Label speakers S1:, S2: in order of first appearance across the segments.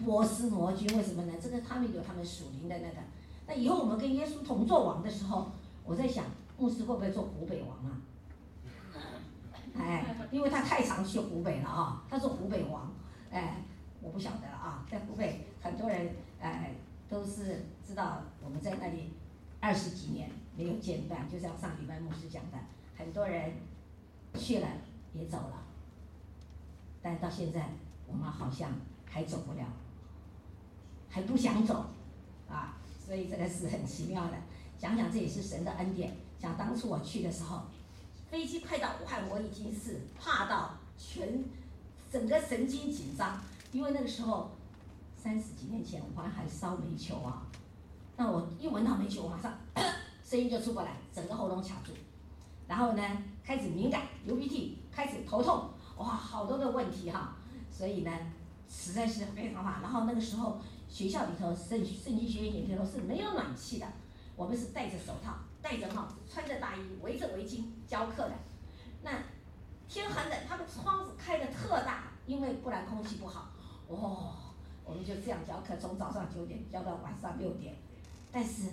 S1: 波斯魔君，为什么呢？这个他们有他们属灵的那个。那以后我们跟耶稣同作王的时候，我在想，牧师会不会做湖北王啊？哎，因为他太常去湖北了啊，他是湖北王，哎，我不晓得了啊，在湖北很多人都是知道我们在那里20几年没有间断，就像上礼拜牧师讲的，很多人去了也走了，但到现在我们好像还走不了，还不想走啊，所以这个是很奇妙的。想想这也是神的恩典。想当初我去的时候，飞机快到武汉，我已经是怕到整个神经紧张，因为那个时候30几年前武汉还烧煤球啊，那我一闻到煤球，我马上声音就出不来，整个喉咙卡住，然后呢开始敏感，流鼻涕，开始头痛，哇，好多的问题哈，所以呢实在是非常怕。然后那个时候学校里头圣经学院里头是没有暖气的，我们是戴着手套，戴着帽子，穿着大衣，围着围巾教课的。那天很冷，他们窗子开得特大，因为不然空气不好。我们就这样教课，从早上9点教到晚上6点。但是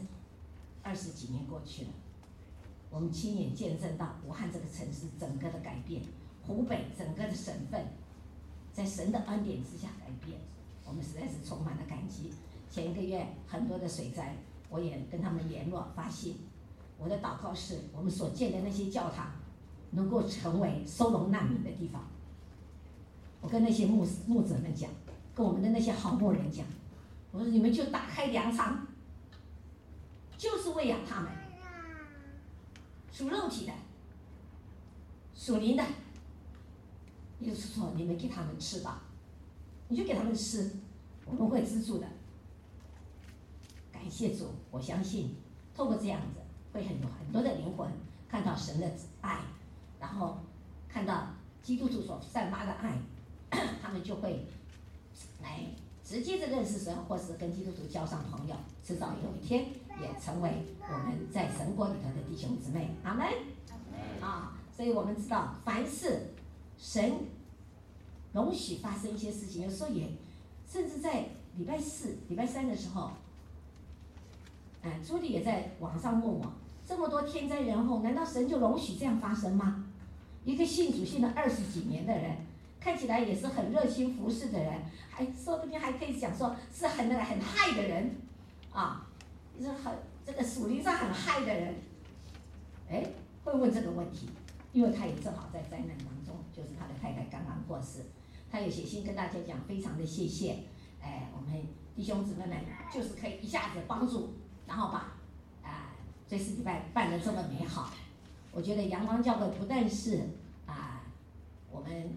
S1: 20几年过去了，我们亲眼见证到武汉这个城市整个的改变，湖北整个的省份在神的恩典之下改变，我们实在是充满了感激。前1个月很多的水灾，我也跟他们联络发信，我的祷告是我们所建的那些教堂能够成为收容难民的地方。我跟那些牧者们讲，跟我们的那些好牧人讲，我说你们就打开粮仓，就是喂养他们，属肉体的，属灵的，也就是说你们给他们吃吧，你就给他们吃，我们会资助的。感谢主，我相信透过这样子，会有很多的灵魂看到神的爱，然后看到基督徒所散发的爱，他们就会来直接的认识神，或是跟基督徒交上朋友，迟早有一天也成为我们在神国里头的弟兄姊妹。阿们。啊，所以我们知道，凡是神容许发生一些事情，有时候也甚至在礼拜4、礼拜3的时候，朱莉也在网上问我，这么多天灾人祸，难道神就容许这样发生吗？一个信主信了20几年的人，看起来也是很热心服侍的人，还说不定还可以讲说是很害的人啊，是这个属灵上很害的人，会问这个问题，因为他也正好在灾难当中，就是他的太太刚刚过世，他有写信跟大家讲，非常的谢谢，我们弟兄姊妹们就是可以一下子帮助，然后把追思礼拜办得这么美好。我觉得阳光教会不但是我们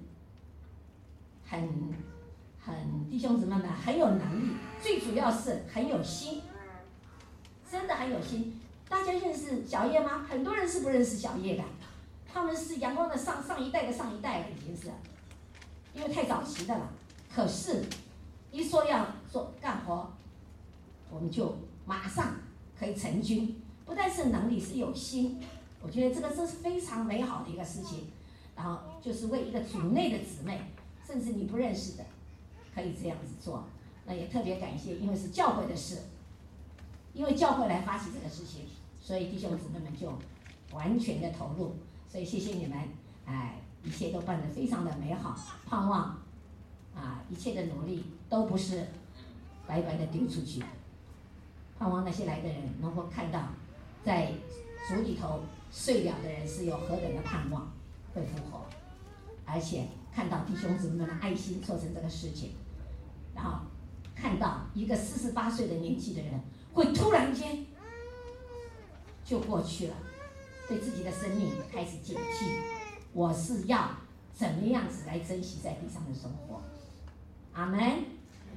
S1: 很弟兄姊妹们很有能力，最主要是很有心，真的很有心。大家认识小叶吗？很多人是不认识小叶的，他们是阳光的上一代的上一代了，已经是，因为太早期的了。可是，一说要做干活，我们就马上可以成军，不但是能力，是有心。我觉得这是非常美好的一个事情。然后就是为一个主内的姊妹，甚至你不认识的，可以这样子做。那也特别感谢，因为是教会的事，因为教会来发起这个事情，所以弟兄姊妹们就完全的投入。所以谢谢你们，一切都办得非常的美好。盼望一切的努力都不是白白的丢出去。盼望那些来的人能够看到，在主里头睡了的人是有何等的盼望，会复活，而且看到弟兄姊妹们的爱心做成这个事情，然后看到一个48岁的年纪的人会突然间就过去了，对自己的生命开始警惕，我是要怎么样子来珍惜在地上的生活。阿们。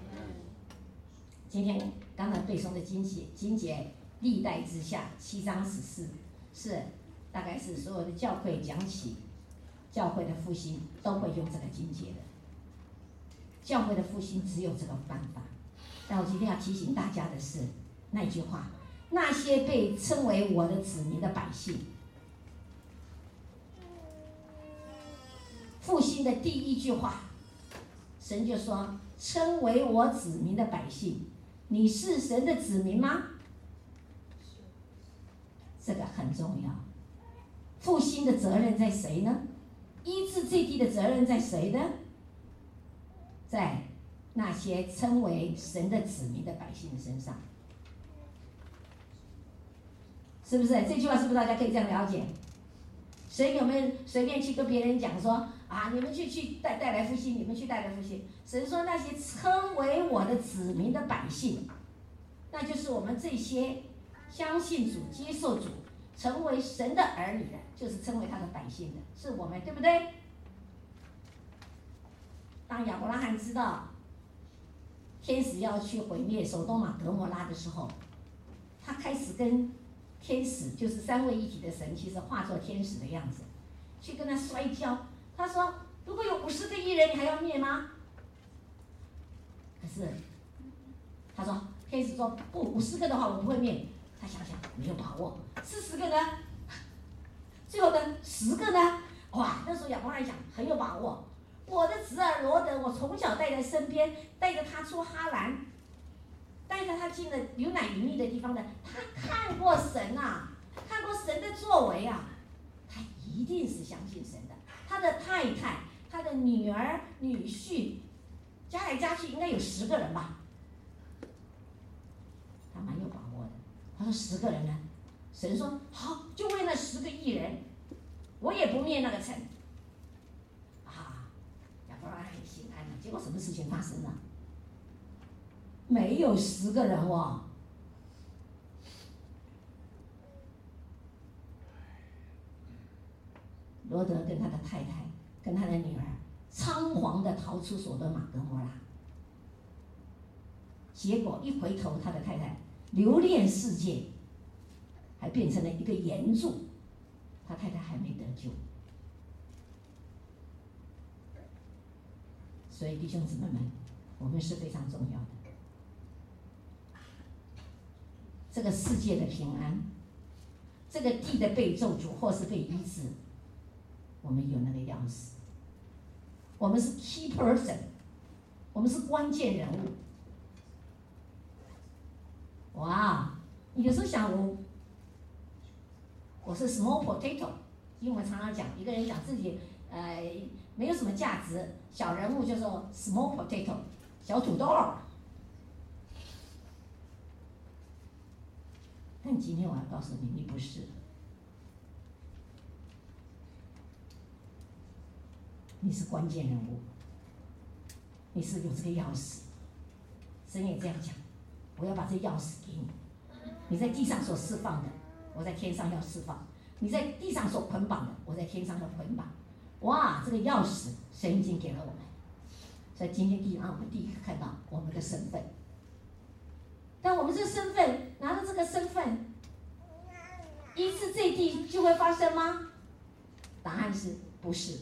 S1: 今天刚才背诵的经节历代之下7章14，是大概是所有的教会讲起教会的复兴都会用这个经节的。教会的复兴只有这个办法。但我今天要提醒大家的是那句话，那些被称为我的子民的百姓，复兴的第一句话，神就说称为我子民的百姓。你是神的子民吗？这个很重要。复兴的责任在谁呢？医治这地的责任在谁呢？在那些称为神的子民的百姓的身上。是不是？这句话是不是大家可以这样了解？谁有没有随便去跟别人讲说啊，你们去带来复兴，你们去带来复兴？神说那些称为我的子民的百姓，那就是我们这些相信主、接受主、成为神的儿女的，就是称为他的百姓的，是我们，对不对？当亚伯拉罕知道天使要去毁灭索多玛、格摩拉的时候，他开始跟天使，就是三位一体的神，其实化作天使的样子，去跟他摔跤。他说：“如果有50个亿人，你还要灭吗？”可是他说，天使说不，50个的话我不会灭。他想想没有把握，40个呢？最后的10个呢？哇，那时候亚伯拉罕想很有把握。我的侄儿罗德，我从小带在身边，带着他出哈兰，带着他进了有奶与蜜的地方的，他看过神啊，看过神的作为啊，他一定是相信神的。他的太太、他的女儿、女婿，加来加去应该有10个人吧，他蛮有把握的。他说10个人呢，神说好，就为那10个亿人，我也不灭那个城。啊，亚伯拉罕很心安了。结果什么事情发生了？没有10个人哦。罗德跟他的太太、跟他的女儿仓皇的逃出索多玛格摩拉，结果一回头，他的太太留恋世界，还变成了一个岩柱，他太太还没得救。所以弟兄姊妹们，我们是非常重要的。这个世界的平安，这个地的被咒诅或是被医治，我们有那个钥匙。我们是 key person， 我们是关键人物。哇，有时候想我是 small potato， 因为我们常常讲一个人讲自己没有什么价值，小人物就说 small potato， 小土豆。但今天我要告诉你，你不是，你是关键人物，你是有这个钥匙。神也这样讲，我要把这钥匙给你，你在地上所释放的，我在天上要释放；你在地上所捆绑的，我在天上要捆绑。哇，这个钥匙神已经给了我们，所以今天让我们第一个看到我们的身份。但我们这身份，拿着这个身份，医治这地就会发生吗？答案是不是？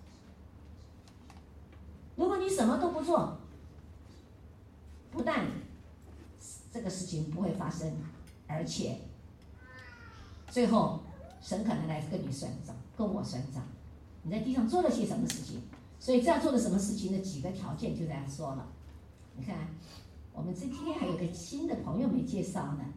S1: 如果你什么都不做，不但这个事情不会发生，而且最后神可能来跟你算账，跟我算账。你在地上做了些什么事情？所以这样做了什么事情的几个条件就这样说了。你看，我们今天还有个新的朋友没介绍呢，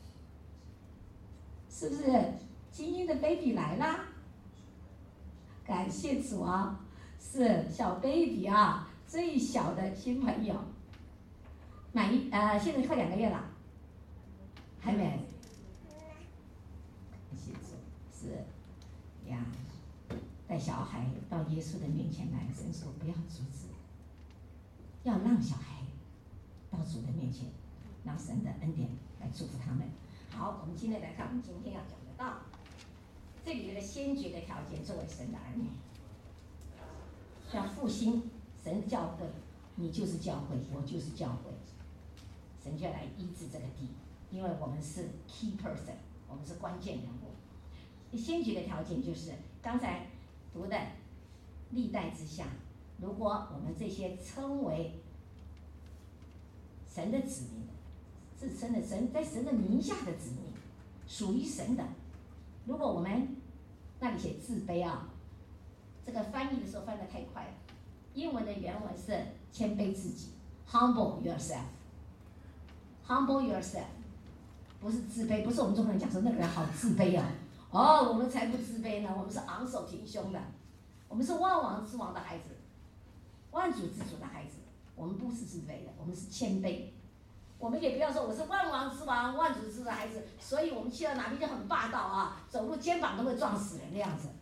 S1: 是不是？精英的 baby 来啦！感谢主啊，是小 baby 啊，最小的新朋友，现在快2个月了，还没。感谢主，是呀，带小孩到耶稣的面前来，神说不要阻止，要让小孩到主的面前，让神的恩典来祝福他们。好，我们今天来看我们今天要讲的道，这里有个先决的条件，作为神的儿女，要复兴神教会，你就是教会，我就是教会，神就要来医治这个地，因为我们是 key person， 我们是关键人物。先决的条件就是刚才读的历代之下，如果我们这些称为神的子民，自称的神在神的名下的子民，属于神的，如果我们那里写自卑啊，这个翻译的时候翻得太快了，英文的原文是谦卑自己， humble yourself，humble yourself， 不是自卑，不是我们中国人讲说那个人好自卑啊，我们才不自卑呢，我们是昂首挺胸的，我们是万王之王的孩子，万主之主的孩子，我们不是自卑的，我们是谦卑。我们也不要说我是万王之王、万主之主的孩子，所以我们去到哪边就很霸道啊，走路肩膀都会撞死人那样子。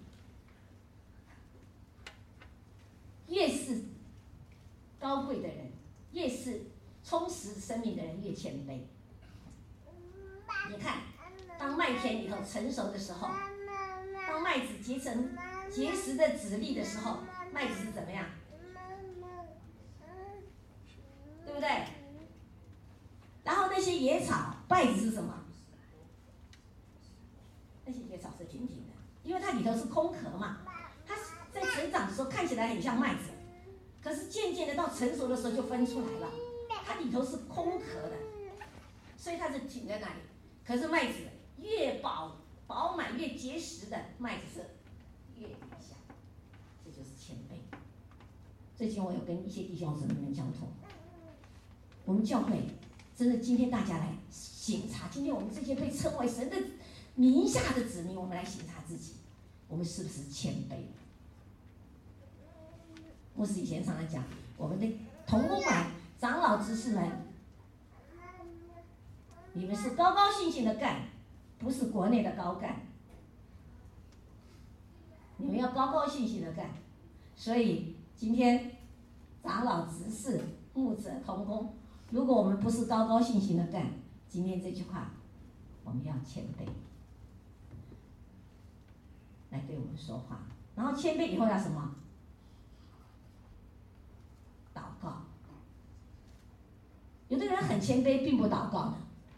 S1: 越是高贵的人，越是充实生命的人，越谦卑。你看，当麦田里头成熟的时候，当麦子结实的籽粒的时候，麦子是怎么样？对不对？然后那些野草，稗子是什么？那些野草是挺挺的，因为它里头是空壳嘛，它在成长的时候看起来很像麦子，可是渐渐的到成熟的时候就分出来了，它里头是空壳的，所以它是挺在那里。可是麦子越饱满越结实的麦子是越理想，这就是谦卑。最近我有跟一些弟兄姊妹们交通，我们教会真的今天大家来省察，今天我们这些被称为神的名下的子民，我们来省察自己，我们是不是谦卑？牧师以前常常讲，我们的同工们、长老执事们，你们是高高兴兴的干，不是国内的高干。你们要高高兴兴的干，所以今天长老执事、牧者同工，如果我们不是高高兴兴的干，今天这句话，我们要谦卑来对我们说话。然后谦卑以后要什么？祷告。有的人很谦卑，并不祷告的。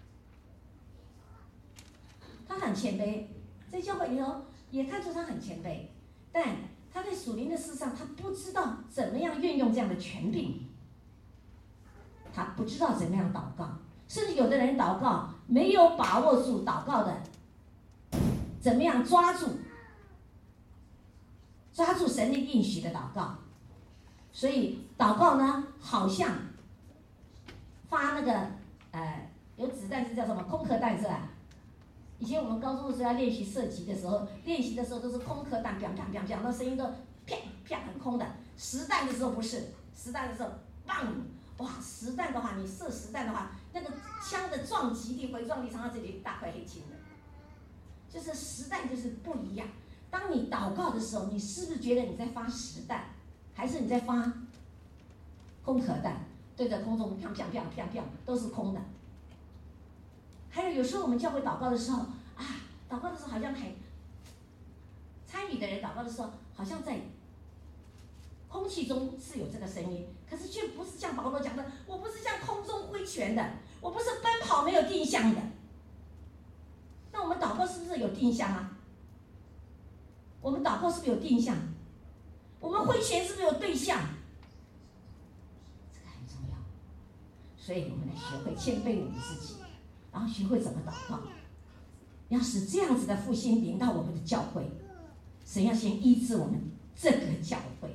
S1: 他很谦卑，在教会里头也看出他很谦卑，但他在属灵的事上，他不知道怎么样运用这样的权柄，他不知道怎么样祷告，甚至有的人祷告没有把握住祷告的怎么样抓住神的应许的祷告，所以祷告呢，好像发那个有子弹是叫什么空壳弹是吧？以前我们高中的时候要练习射击的时候，练习的时候都是空壳弹，砰砰砰砰，那声音都啪啪很空的。实弹的时候不是，实弹的时候，棒，哇！实弹的话，你射实弹的话，那个枪的撞击力、回撞力常常这里一大块黑青的，就是实弹就是不一样。当你祷告的时候，你是不是觉得你在发实弹，还是你在发空壳弹？对着空中砰砰砰砰砰，都是空的。还有时候我们教会祷告的时候啊，祷告的时候好像很参与的人祷告的时候，好像在空气中是有这个声音，可是却不是像保罗讲的，我不是像空中挥拳的，我不是奔跑没有定向的。那我们祷告是不是有定向啊？我们祷告是不是有定向？我们挥拳是不是有对象？这个很重要，所以我们来学会谦卑我们自己。然后学会怎么祷告，要使这样子的复兴临到我们的教会，神要先医治我们这个教会。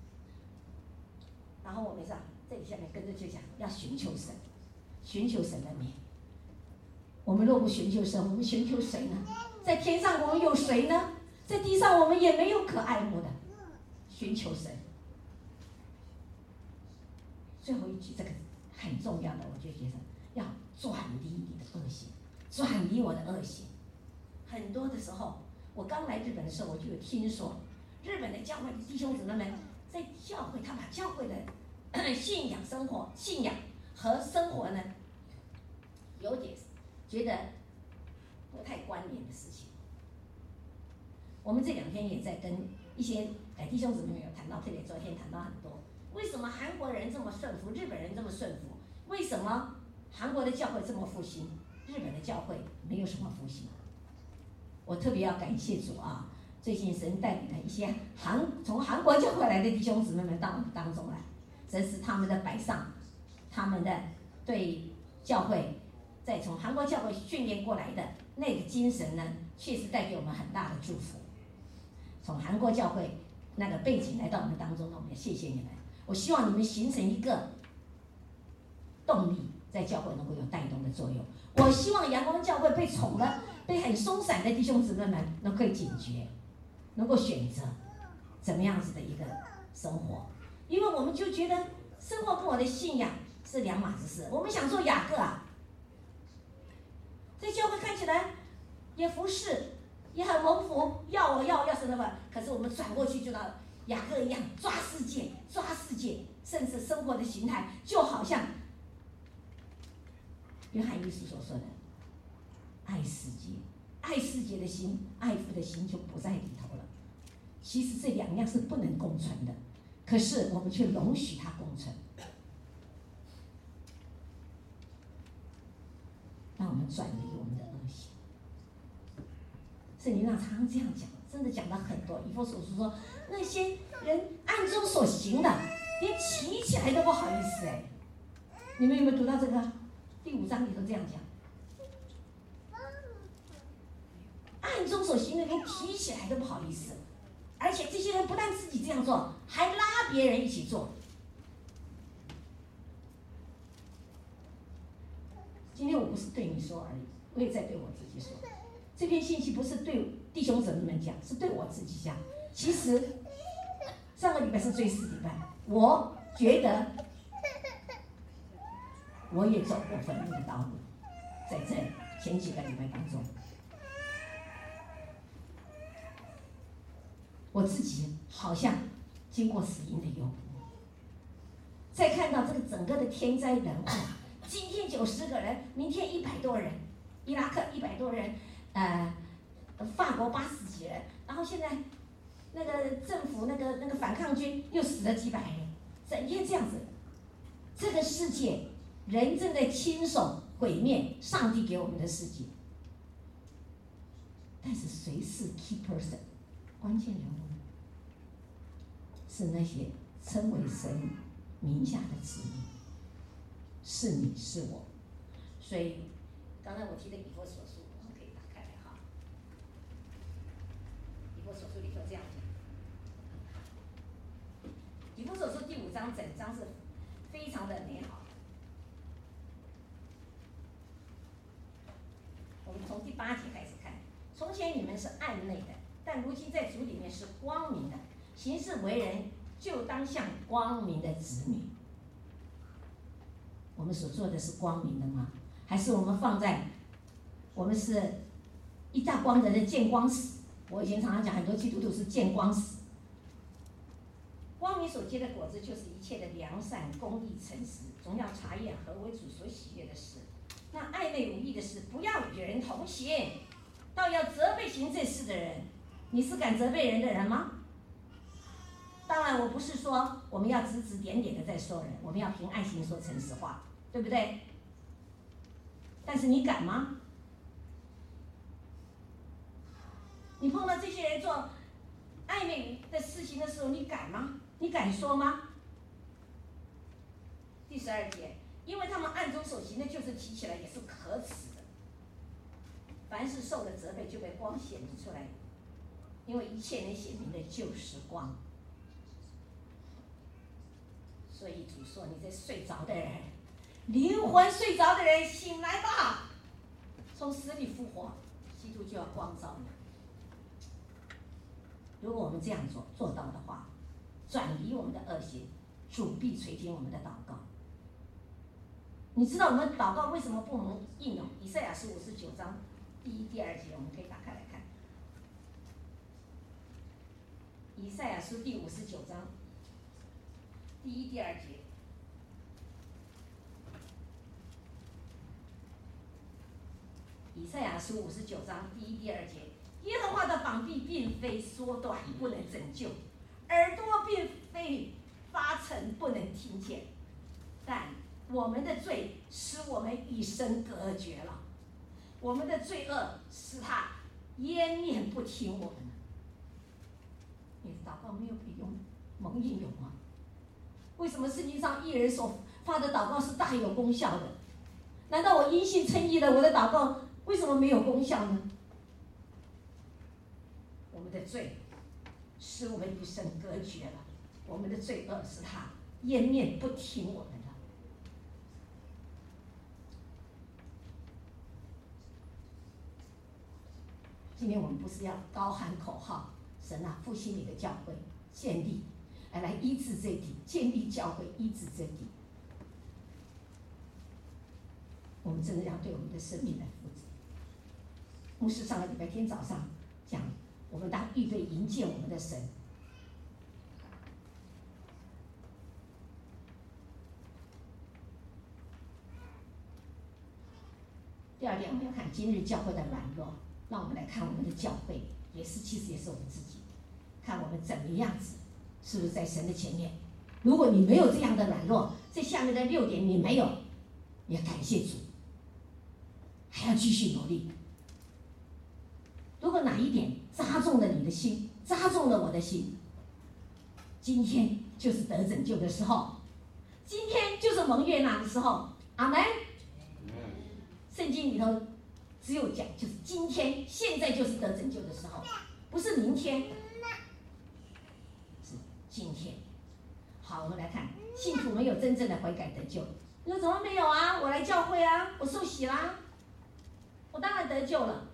S1: 然后我们这里下面跟着就讲，要寻求神，寻求神的名。我们若不寻求神，我们寻求谁呢？在天上我们有谁呢？在地上我们也没有可爱慕的。寻求神。最后一句这个很重要的，我就觉得要转离你的恶行，转离我的恶行。很多的时候，我刚来日本的时候，我就有听说，日本的教会弟兄姊妹们在教会，他把教会的信仰和生活呢，有点觉得不太关联的事情。我们这2天也在跟一些弟兄姊妹有谈到，特别昨天谈到很多，为什么韩国人这么顺服，日本人这么顺服？为什么韩国的教会这么复兴，日本的教会没有什么复兴？我特别要感谢主啊！最近神带领了一些从韩国教会来的弟兄姊妹们到我们当中来，真是他们的摆上，他们的对教会，再从韩国教会训练过来的那个精神呢，确实带给我们很大的祝福。从韩国教会那个背景来到我们当中呢，我们也谢谢你们。我希望你们形成一个动力，在教会能够有带动的作用。我希望阳光教会被宠的、被很松散的弟兄姊妹们，能够警觉，能够选择怎么样子的一个生活，因为我们就觉得生活跟我的信仰是两码子事。我们想做雅各啊，在教会看起来也服侍，也很蒙福，要什么，可是我们转过去就到雅各一样抓世界，甚至生活的形态就好像约翰一书所说的爱世界的心，爱父的心就不在里头了。其实这两样是不能共存的，可是我们却容许它共存。让我们转离我们的恶行。圣经上常常这样讲，真的讲到很多。以弗所书说，那些人暗中所行的，连提起来都不好意思哎。你们有没有读到这个？第5章里头这样讲，暗中所行的连提起来都不好意思，而且这些人不但自己这样做，还拉别人一起做。今天我不是对你说而已，我也在对我自己说。这篇信息不是对弟兄姊妹们讲，是对我自己讲。其实上个礼拜是最4礼拜，我觉得我也走过坟墓的道路，在这前几个礼拜当中，我自己好像经过死荫的幽谷。再看到这个整个的天灾人祸，今天90个人，明天100多人，伊拉克100多人，法国80几人，然后现在那个政府那个反抗军又死了几百人，整天这样子，这个世界人正在亲手毁灭上帝给我们的世界。但是谁是 key person 关键人物呢？是那些称为神名下的子民，是你是我。所以刚才我提的以弗所书，我们可以打开来哈。以弗所书里头这样讲，以弗所书第5章整章是非常的美好。我们从第8节开始看，从前你们是暗内的，但如今在主里面是光明的，行事为人就当像光明的子女。我们所做的是光明的吗？还是我们放在我们是一大帮人的见光死？我以前常常讲，很多基督徒是见光死。光明所结的果子，就是一切的良善、公义、诚实，总要查验何为主所喜悦的事。那暧昧无益的事，不要与人同行，倒要责备行这事的人。你是敢责备人的人吗？当然，我不是说我们要指指点点的在说人，我们要凭爱心说诚实话，对不对？但是你敢吗？你碰到这些人做暧昧的事情的时候，你敢吗？你敢说吗？第12节，因为他们暗中所行的，就是提起来也是可耻的。凡是受了责备，就被光显明出来，因为一切能显明的就是光。所以主说：“你这睡着的人，灵魂睡着的人，醒来吧，从死里复活，基督就要光照你。”如果我们这样做到的话，转移我们的恶行，主必垂听我们的祷告。你知道我们祷告为什么不能应用？以赛亚书59章第1、第2节，我们可以打开来看。以赛亚书第59章第1、第2节。以赛亚书59章第1、第2节，耶和华的膀臂并非缩短，不能拯救；耳朵并非发沉，不能听见。但我们的罪使我们与神隔绝了，我们的罪恶使他湮灭不听我们。你的祷告没有被蒙应用吗？为什么圣经上义人所发的祷告是大有功效的？难道我因信称义了，我的祷告为什么没有功效呢？我们的罪使我们与神隔绝了，我们的罪恶使他湮灭不听我们的。 今天我们不是要高喊口号，神啊，复兴你的教会，建立，来医治这地，建立教会，医治这地。我们真的要对我们的生命来负责。牧师上个礼拜天早上讲，我们当预备迎接我们的神。第二点，我们要看今日教会的软弱，让我们来看我们的教会，其实也是我们自己，看我们怎么样子，是不是在神的前面？如果你没有这样的软弱，这下面的6点你没有，你要感谢主，还要继续努力。如果哪一点扎中了你的心，扎中了我的心，今天就是得拯救的时候，今天就是蒙悦纳的时候。阿们。圣经里头只有讲，就是今天，现在就是得拯救的时候，不是明天，是今天。好，我们来看，信徒没有真正的悔改得救。你说怎么没有啊？我来教会啊，我受洗啦，我当然得救了。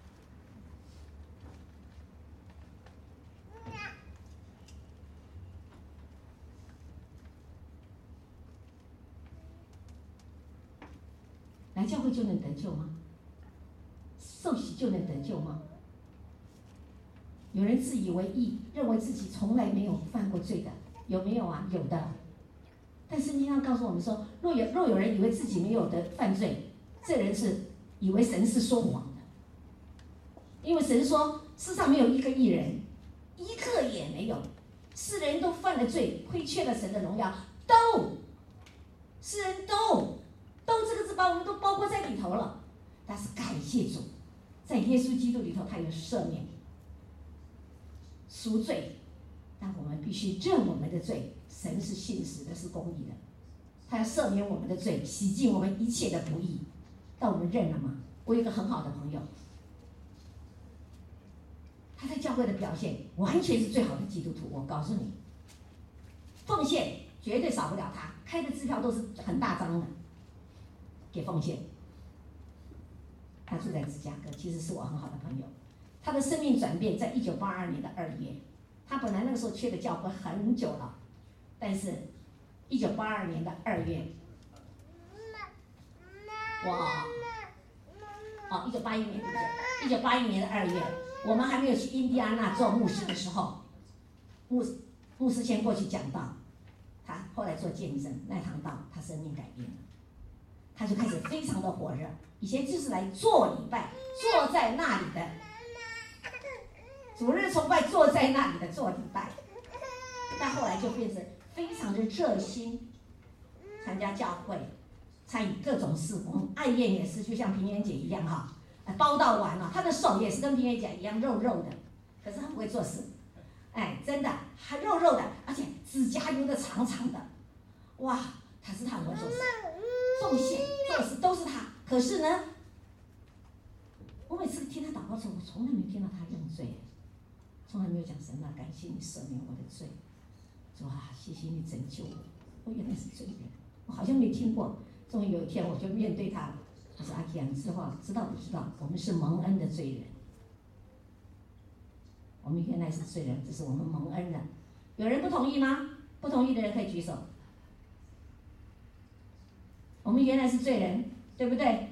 S1: 来教会就能得救吗？受洗就能得救吗？有人自以为义，认为自己从来没有犯过罪的，有没有啊？有的。但圣经上告诉我们说，若有人以为自己没有的犯罪，这人是以为神是说谎的。因为神说，世上没有一个义人，一个也没有。世人都犯了罪，亏缺了神的荣耀，世人都这个字把我们都包括在里头了。但是感谢主，在耶稣基督里头，他有赦免、赎罪，但我们必须认我们的罪。神是信实的，是公义的，他要赦免我们的罪，洗净我们一切的不义。但我们认了吗？我有一个很好的朋友，他在教会的表现完全是最好的基督徒。我告诉你，奉献绝对少不了他，开的支票都是很大张的，给奉献。他住在芝加哥，其实是我很好的朋友。他的生命转变在1982年的2月，他本来那个时候缺的教会很久了，但是1982年的2月，1981年对不对？1981年的2月，我们还没有去印第安纳做牧师的时候，牧师先过去讲道，他后来做见证，那堂道他生命改变了，他就开始非常的火热。以前就是来做礼拜，坐在那里的主日崇拜，坐在那里的做礼拜，但后来就变成非常的热心，参加教会，参与各种事工。爱宴也是，就像平原姐一样哈，包到完了，她的手也是跟平原姐一样肉肉的，可是她不会做事，真的还肉肉的，而且指甲油的长长的，哇，她很会做事，奉献做事都是她。可是呢，我每次听她祷告的时候，我从来没听到她认罪，从来没有讲神啊，感谢你赦免我的罪，主啊，谢谢你拯救我，我原来是罪人，我好像没听过。终于有一天，我就面对他，我说：“阿基亚，你知道不知道？我们是蒙恩的罪人，我们原来是罪人，这是我们蒙恩的。有人不同意吗？不同意的人可以举手。我们原来是罪人，对不对？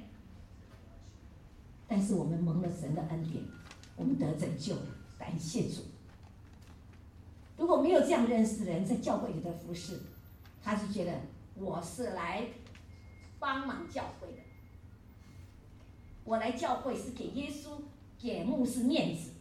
S1: 但是我们蒙了神的恩典，我们得拯救，感谢主。如果没有这样认识的人，在教会里的服侍，他是觉得我是来帮忙教会的，我来教会是给耶稣、给牧师面子。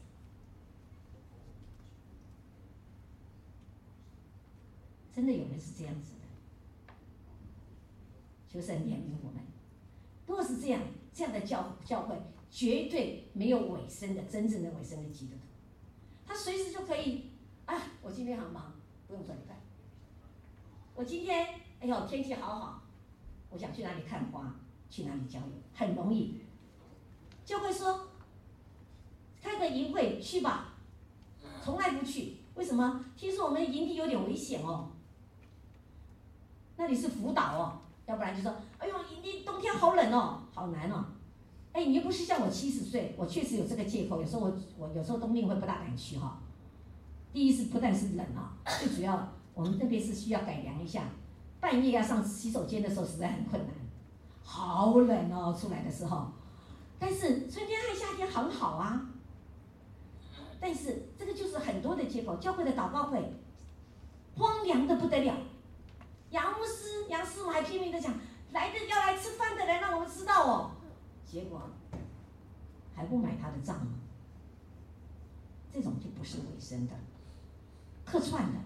S1: 真的有人是这样子的，求神怜悯我们。如果是这样的教会，绝对没有委身的真正的委身的基督徒，他随时就可以我今天很忙，不用做礼拜。我今天天气好好，我想去哪里看花，去哪里郊游，很容易，就会说开个营会去吧，从来不去。为什么？听说我们营地有点危险哦，那里是辅导哦，要不然就说营地冬天好冷哦，好难哦。 哎，你又不是像我70岁，我确实有这个借口，有时候我有时候冬令会不大敢去哈。第一是不但是冷啊，最主要我们那边是需要改良一下，半夜要上洗手间的时候实在很困难，好冷哦，出来的时候。但是春天和夏天很好啊，但是这个就是很多的借口。教会的祷告会荒凉的不得了，杨师母还拼命的讲，要来吃饭的人让我们知道哦，结果还不买他的账呢，这种就不是委身的，客串的。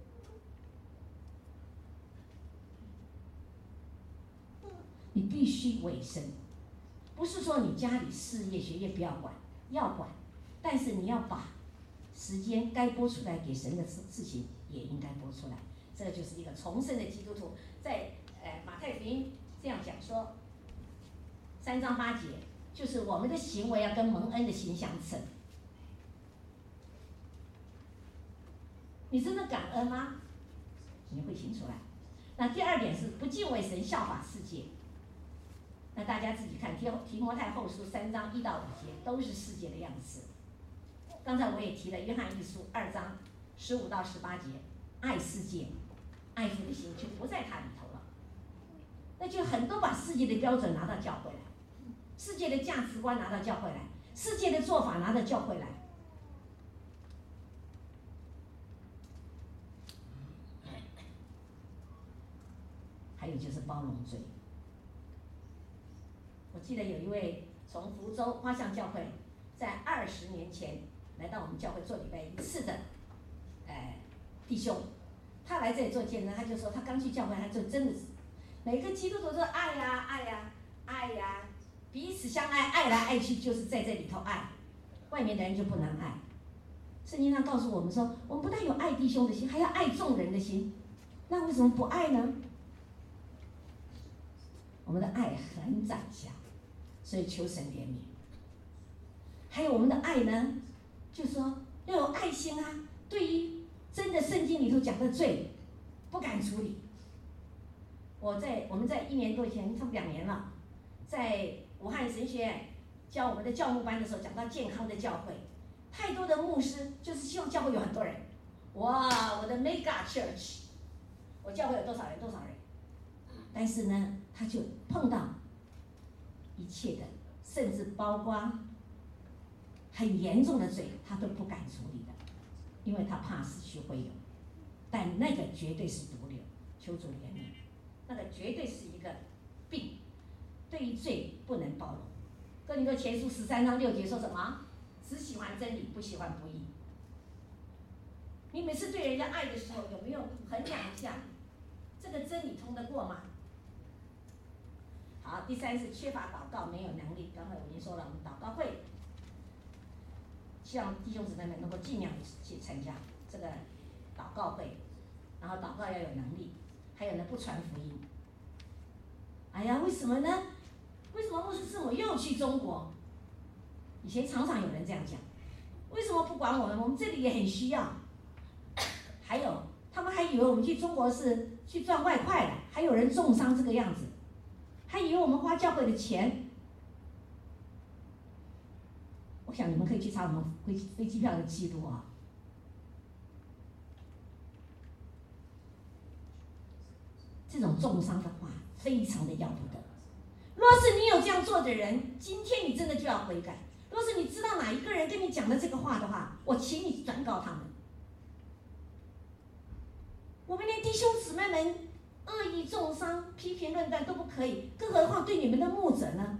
S1: 你必须委身，不是说你家里事业学业不要管，要管，但是你要把时间该播出来给神的事情也应该播出来。这个就是一个重生的基督徒，在马太福音这样讲说，3章8节，就是我们的行为要跟蒙恩的心相称。你真的感恩吗？你会行出来。那第二点是不敬畏神，效法世界。那大家自己看提摩太后书3章1到5节，都是世界的样式。刚才我也提了约翰一书2章15到18节，爱世界，爱父的心就不在他里头了。那就很多把世界的标准拿到教会来，世界的价值观拿到教会来，世界的做法拿到教会来。还有就是包容罪。我记得有一位从福州花象教会在20年前来到我们教会做礼拜1次的弟兄，他来这里做见证，他就说他刚去教会，他就真的是每个基督徒都爱呀爱呀爱呀，彼此相爱，爱来爱去就是在这里头爱，外面的人就不能爱。圣经上告诉我们说，我们不但有爱弟兄的心，还要爱众人的心，那为什么不爱呢？我们的爱很窄狭，所以求神怜悯。还有我们的爱呢，就是说要有爱心啊。对于真的圣经里头讲的罪，不敢处理。我们在1年多以前，差不多2年了，在武汉神学院教我们的教牧班的时候，讲到健康的教会，太多的牧师就是希望教会有很多人。哇，我的 mega church， 我教会有多少人？但是呢，他就碰到一切的，甚至包括很严重的罪，他都不敢处理的，因为他怕死去会有。但那个绝对是毒瘤，求主怜悯，那个绝对是一个病，对于罪不能包容。哥林多前书13章6节说什么？只喜欢真理，不喜欢不义。你每次对人家爱的时候，有没有衡量一下这个真理通得过吗？好，第3是缺乏祷告，没有能力。刚才我已经说了，我们祷告会，希望弟兄姊妹们能够尽量去参加这个祷告会，然后祷告要有能力。还有呢，不传福音。哎呀，为什么呢？为什么牧师师母又去中国？以前常常有人这样讲，为什么不管我们？我们这里也很需要。还有，他们还以为我们去中国是去赚外快的，还有人重伤这个样子。还以为我们花教会的钱，我想你们可以去查我们飞机票的记录啊。这种重伤的话，非常的要不得。若是你有这样做的人，今天你真的就要悔改。若是你知道哪一个人跟你讲的这个话的话，我请你转告他们。我们连弟兄姊妹们恶意重伤、批评论断都不可以，更何况对你们的牧者呢？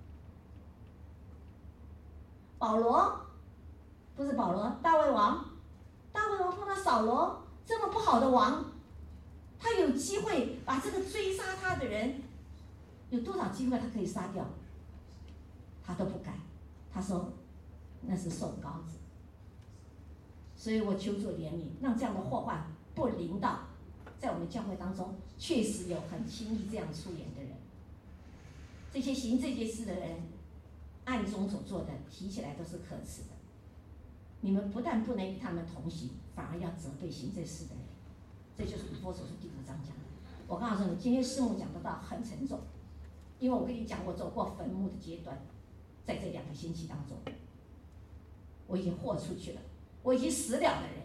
S1: 保罗，不是保罗，大卫王碰到扫罗这么不好的王，他有机会把这个追杀他的人，有多少机会他可以杀掉？他都不敢，他说那是受膏子。所以我求主怜悯，让这样的祸患不临到。在我们教会当中，确实有很轻易这样出言的人。这些行这些事的人，暗中所做的，提起来都是可耻的。你们不但不能与他们同行，反而要责备行这事的人。这就是以弗所书第5章讲的。我告诉你，今天师母讲的道很沉重，因为我跟你讲，我走过坟墓的阶段， 在这2个星期当中，我已经豁出去了，我已经死了的人。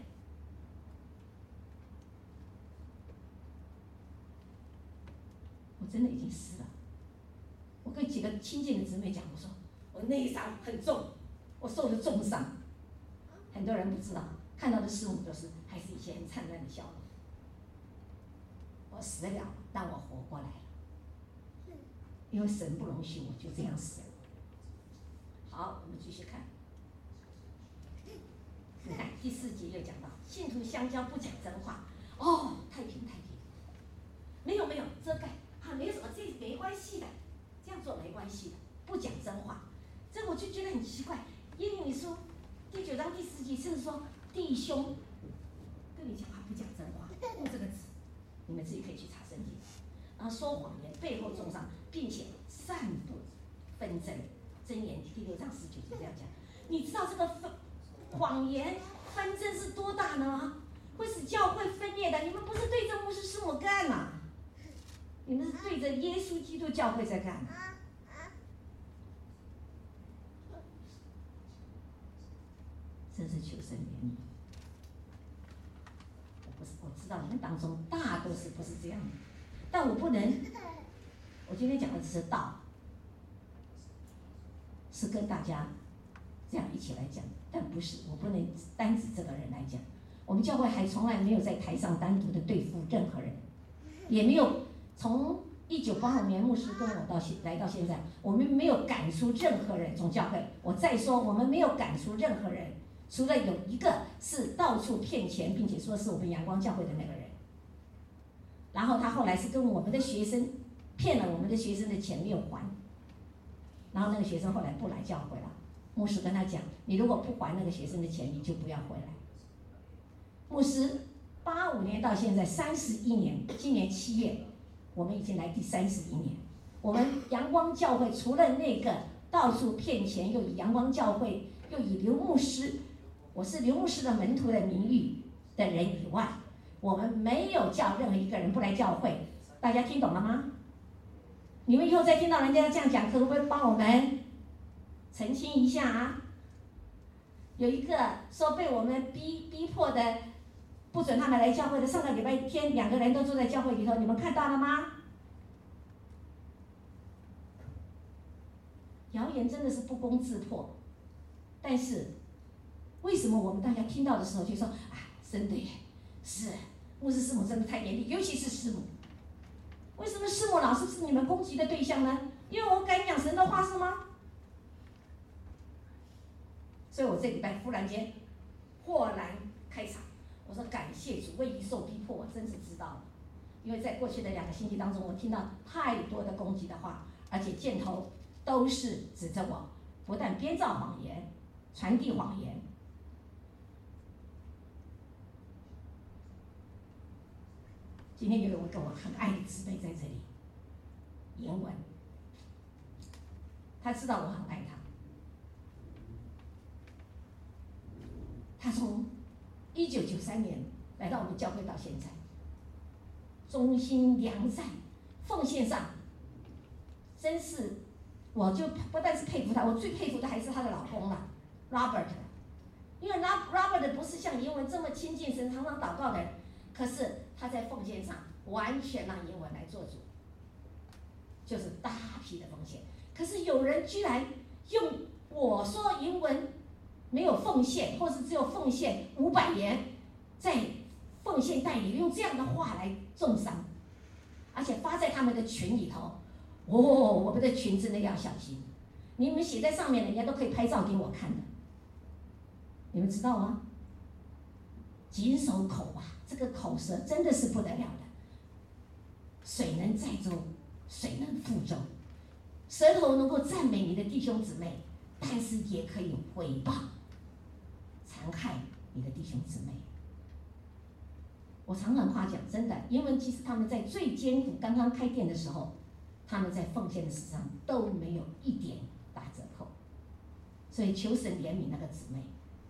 S1: 我真的已经死了。我跟几个亲近的姊妹讲，我说我内伤很重，我受了重伤。很多人不知道，看到的师母都是还是一些很灿烂的笑容。我死了，但我活过来了，因为神不容许我就这样死了。好，我们继续看。你看第4节又讲到，信徒相交不讲真话，哦，太平太平，没有遮盖啊，没有什么，这没关系的，这样做没关系的，不讲真话。这我就觉得很奇怪。耶利米书第9章第10节甚至说，弟兄跟你讲话不讲真话，用这个字，你们自己可以去查圣经。然后说谎言，背后中伤，并且散布纷争。箴言第6章19节这样讲。你知道这个谎言纷争是多大呢吗？会使教会分裂的。你们不是对着牧师师母干嘛？你们是对着耶稣基督教会在干。真是求神怜悯。我知道你们当中大多是不是这样的，但我不能。我今天讲的只是道，是跟大家这样一起来讲，但不是，我不能单指这个人来讲。我们教会还从来没有在台上单独的对付任何人，也没有从1985年牧师跟我来到现在，我们没有赶出任何人从教会。我再说，我们没有赶出任何人，除了有一个是到处骗钱，并且说是我们阳光教会的那个人。然后他后来是跟我们的学生骗了我们的学生的钱没有还，然后那个学生后来不来教会了。牧师跟他讲，你如果不还那个学生的钱，你就不要回来。牧师85年到现在31年，今年7月我们已经来第31年。我们阳光教会除了那个到处骗钱又以阳光教会又以刘牧师，我是刘牧师的门徒的名誉的人以外，我们没有叫任何一个人不来教会。大家听懂了吗？你们以后再听到人家这样讲，可不可以帮我们澄清一下啊？有一个说被我们逼迫的，不准他们来教会的，上个礼拜天2个人都坐在教会里头，你们看到了吗？谣言真的是不攻自破，但是为什么我们大家听到的时候就说啊，真的耶，是牧师师母真的太严厉，尤其是师母。为什么师母老是你们攻击的对象呢？因为我敢讲神的话是吗？所以我这礼拜忽然间豁然开场，我说感谢主，为一受逼迫，我真是知道了。因为在过去的2个星期当中，我听到太多的攻击的话，而且箭头都是指着我，不但编造谎言，传递谎言。今天有一个我很爱的姊妹在这里，言文，她知道我很爱她。她从1993年来到我们教会到现在，忠心良善，奉献上，真是，我就不但是佩服她，我最佩服的还是她的老公了 ，Robert。因为 Robert 不是像英文这么亲近神、常常祷告的人，可是他在奉献上完全让英文来做主，就是大批的奉献。可是有人居然用我说英文没有奉献，或是只有奉献500元，在奉献袋里用这样的话来重伤，而且发在他们的群里头。哦，我们的群真的要小心，你们写在上面，人家都可以拍照给我看的，你们知道吗？谨守口啊，这个口舌真的是不得了的。水能载舟，水能覆舟。舌头能够赞美你的弟兄姊妹，但是也可以毁谤、残害你的弟兄姊妹。我常常夸奖，真的，因为其实他们在最艰苦、刚刚开店的时候，他们在奉献的事上都没有一点打折扣。所以求神怜悯那个姊妹，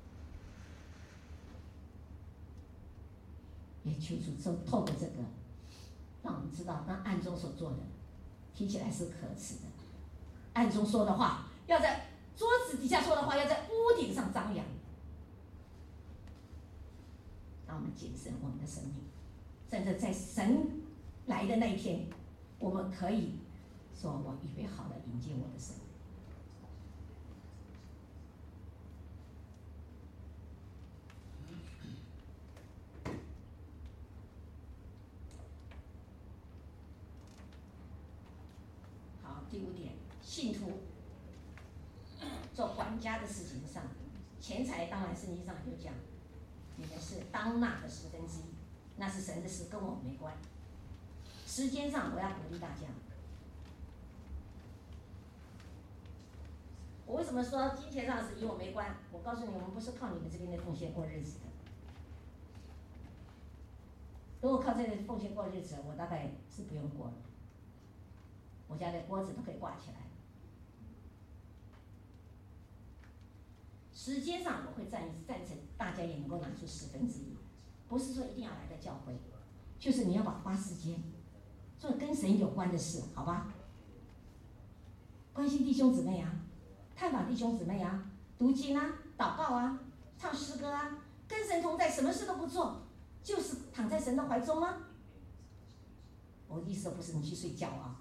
S1: 也求主透过这个，让我们知道，那暗中所做的，听起来是可耻的。暗中说的话，要在桌子底下说的话要在屋顶上张扬。让我们谨慎我们的生命，甚至在神来的那一天，我们可以说：“我预备好了迎接我的神。”好，第5点，信徒做管家的事情上，钱财当然圣经上有讲，你们是当纳的1/10，那是神的事，跟我们没关。时间上，我要鼓励大家。我为什么说金钱上是与我没关？我告诉你，我们不是靠你们这边的奉献过日子的。如果靠这个奉献过日子，我大概是不用过了。我家的锅子都可以挂起来。时间上，我会赞成大家也能够拿出1/10，不是说一定要来的教会，就是你要花时间做跟神有关的事，好吧？关心弟兄姊妹啊，探访弟兄姊妹啊，读经啊，祷告啊，唱诗歌啊，跟神同在，什么事都不做，就是躺在神的怀中啊。我的意思不是你去睡觉啊，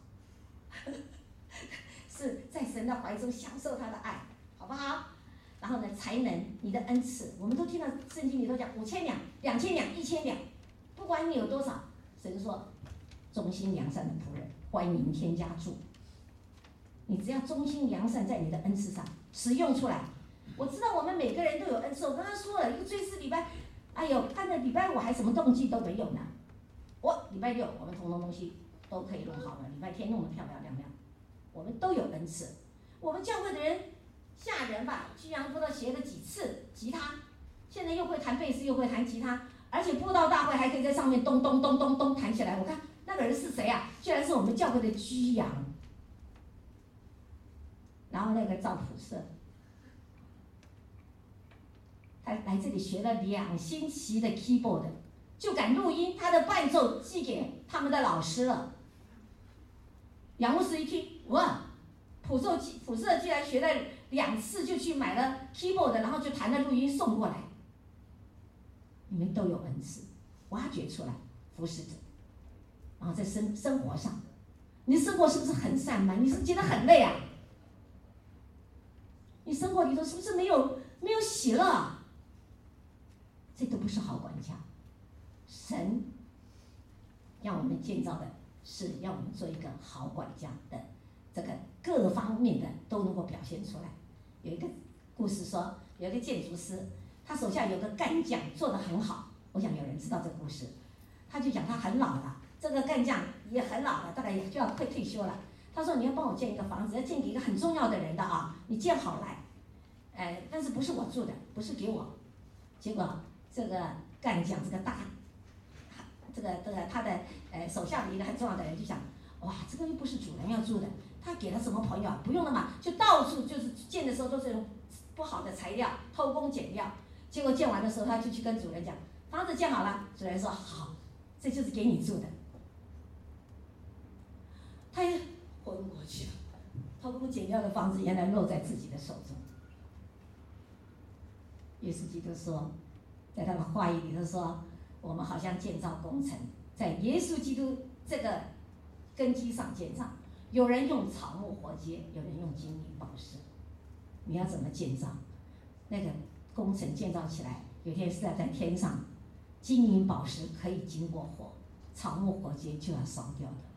S1: 是在神的怀中享受他的爱，好不好？然后呢，才能你的恩赐，我们都听到圣经里头讲5000两、2000两、1000两，不管你有多少，神说忠心良善的仆人，欢迎添加注。你只要忠心良善在你的恩赐上使用出来。我知道我们每个人都有恩赐，我刚刚说了一个追思礼拜，哎呦，看着礼拜5还什么动机都没有呢。礼拜6我们统东西都可以弄好了，礼拜天弄得漂漂亮亮，我们都有恩赐。我们教会的人吓人吧，居然不知道学了几次吉他，现在又会弹贝斯，又会弹吉他，而且布道大会还可以在上面咚咚咚咚咚弹起来。我看那个人是谁啊？居然是我们教会的居羊。然后那个赵普社，他来这里学了2星期的 keyboard， 就敢录音，他的伴奏寄给他们的老师了。杨牧师一听，哇，普社居然学了2次，就去买了 keyboard， 然后就弹了录音送过来。你们都有恩赐，挖掘出来，服侍者。然后在生活上，你生活是不是很散漫？你是不是觉得很累啊？你生活里头是不是没有喜乐？这都不是好管家。神让我们建造的是要我们做一个好管家的，这个各方面的都能够表现出来。有一个故事说，有一个建筑师，他手下有个干将做得很好，我想有人知道这个故事。他就讲他很老了，这个干将也很老了，大概也就要快退休了。他说：“你要帮我建一个房子，要建给一个很重要的人的啊，你建好来。但是不是我住的，不是给我。”结果这个干将，这个他的手下的一个很重要的人就想，哇，这个又不是主人要住的，他给了什么朋友啊？不用了嘛，就到处就是建的时候都是用不好的材料，偷工减料。结果建完的时候，他就去跟主人讲，房子建好了。主人说好，这就是给你住的。他也昏过去了，偷工减料的房子原来落在自己的手中。耶稣基督说，在他的话语里头说，我们好像建造工程，在耶稣基督这个根基上建造。有人用草木活结，有人用金银宝石。你要怎么建造？那个工程建造起来，有天是在天上，金银宝石可以经过火，草木活结就要烧掉的。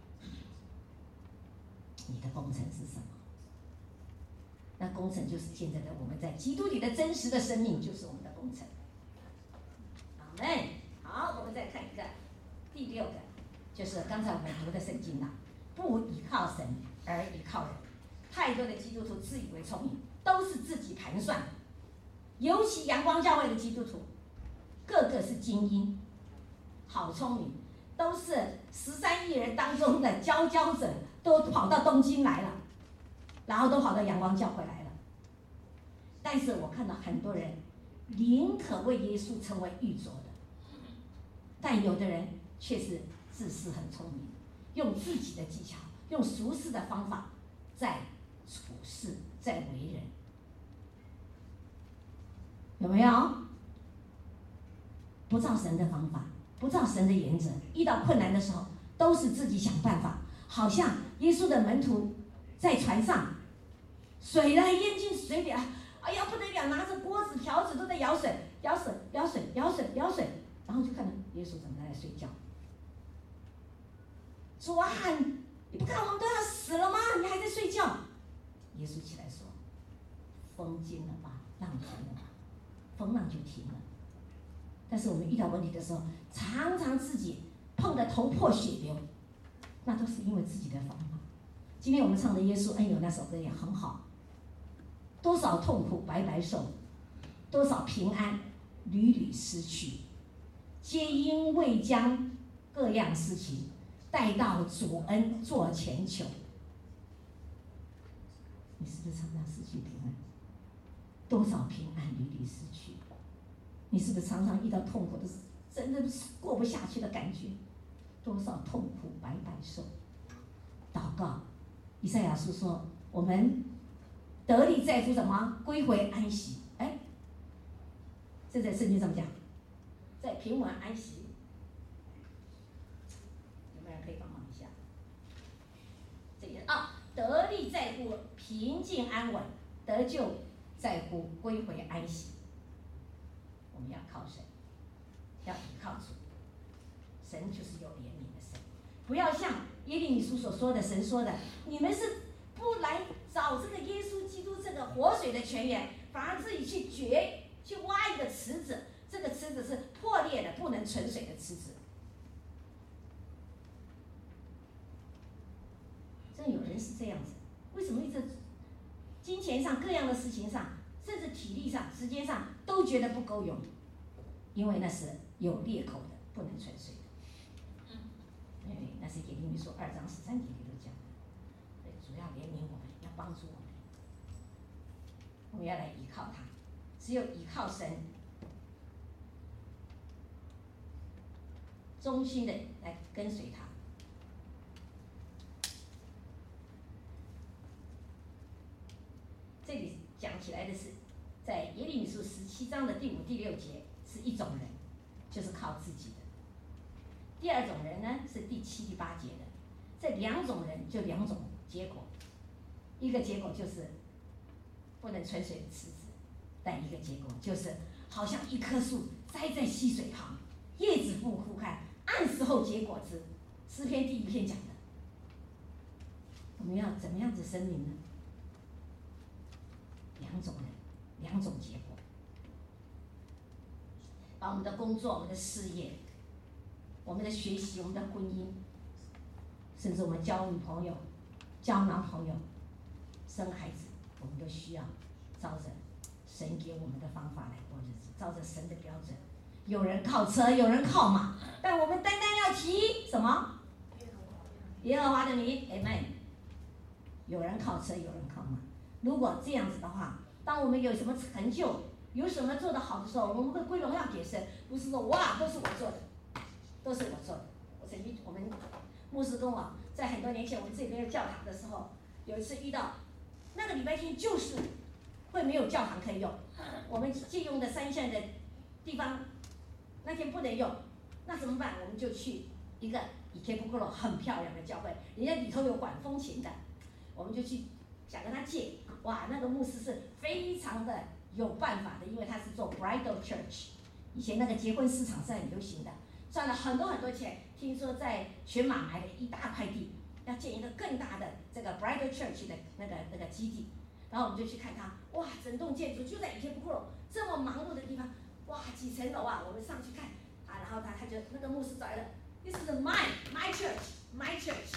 S1: 你的工程是什么？那工程就是现在的我们在基督里的真实的生命，就是我们的工程。阿们。好，我们再看一个，第6个，就是刚才我们读的圣经了，不依靠神而依靠人。太多的基督徒自以为聪明，都是自己盘算的。尤其阳光教会的基督徒，个个是精英，好聪明，都是13亿人当中的佼佼者，都跑到东京来了，然后都跑到阳光教会来了。但是我看到很多人宁可为耶稣成为愚拙的，但有的人却是自私很聪明，用自己的技巧，用俗世的方法在处事在为人，有没有？不照神的方法，不照神的原则，遇到困难的时候都是自己想办法。好像耶稣的门徒在船上，水呢淹进水里啊，哎呀不得了，拿着锅子瓢子都在舀水，舀水，舀水，舀水，舀水，然后就看到耶稣怎么在睡觉。主啊，你不看我们都要死了吗？你还在睡觉？耶稣起来说：“风静了吧，浪停了吧，风浪就停了。”但是我们遇到问题的时候，常常自己碰得头破血流，那都是因为自己的方法。今天我们唱的《耶稣恩友》那首歌也很好，多少痛苦白白受，多少平安屡屡失去，皆因未将各样事情带到主恩座前求。你是不是常常失去平安？多少平安屡屡失去？你是不是常常遇到痛苦的事，真的是过不下去的感觉？多少痛苦白白受？祷告，以赛亚书说，我们得力在乎什么？归回安息。哎，这在圣经上讲，在平稳安息。有没有人可以帮忙一下？这个得力在乎平静安稳，得救在乎归回安息。我们要靠神，要依靠主。神就是有怜悯的神，不要像耶利米书所说的，神说的，你们是不来找这个耶稣基督这个活水的泉源，反而自己去挖一个池子，这个池子是破裂的，不能存水的池子。真有人是这样子，为什么一直金钱上各样的事情上，甚至体力上、时间上都觉得不够用？因为那是有裂口的，不能存水的。那是耶利米书2章13节里头讲的。主要怜悯我们，要帮助我们，我们要来依靠他。只有依靠神，忠心的来跟随他。这里讲起来的是，在耶利米书17章的第5、第6节，是一种人，就是靠自己的。第二种人呢，是第7、第8节的。这两种人就两种结果，一个结果就是不能存水的池子，但一个结果就是好像一棵树栽在溪水旁，叶子不枯干，按时候结果子。诗篇第1篇讲的。我们要怎么样子生命呢？两种人，两种结果。把我们的工作、我们的事业、我们的学习、我们的婚姻，甚至我们交女朋友、交男朋友、生孩子，我们都需要照着神给我们的方法来过日子，照着神的标准。有人靠车，有人靠马，但我们单单要提什么？耶和华的名 ，Amen。有人靠车，有人靠马。如果这样子的话，当我们有什么成就，有什么做得好的时候，我们会归荣耀给神，不是说哇都是我做的，都是我做的。我们牧师跟我在很多年前我们这边的教堂的时候，有一次遇到那个礼拜天就是会没有教堂可以用，我们借用的3线的地方那天不能用，那怎么办？我们就去一个以前不过很漂亮的教会，人家里头有管风琴的，我们就去想跟他借。哇，那个牧师是非常的有办法的，因为他是做 bridal church， 以前那个结婚市场是很流行的，赚了很多很多钱。听说在全马买了一大块地，要建一个更大的这个 bridal church 的那个基地。然后我们就去看他，哇，整栋建筑就在以前不过这么忙碌的地方，哇，几层楼啊！我们上去看啊，然后他就那个牧师来了 ，This is my church，my church。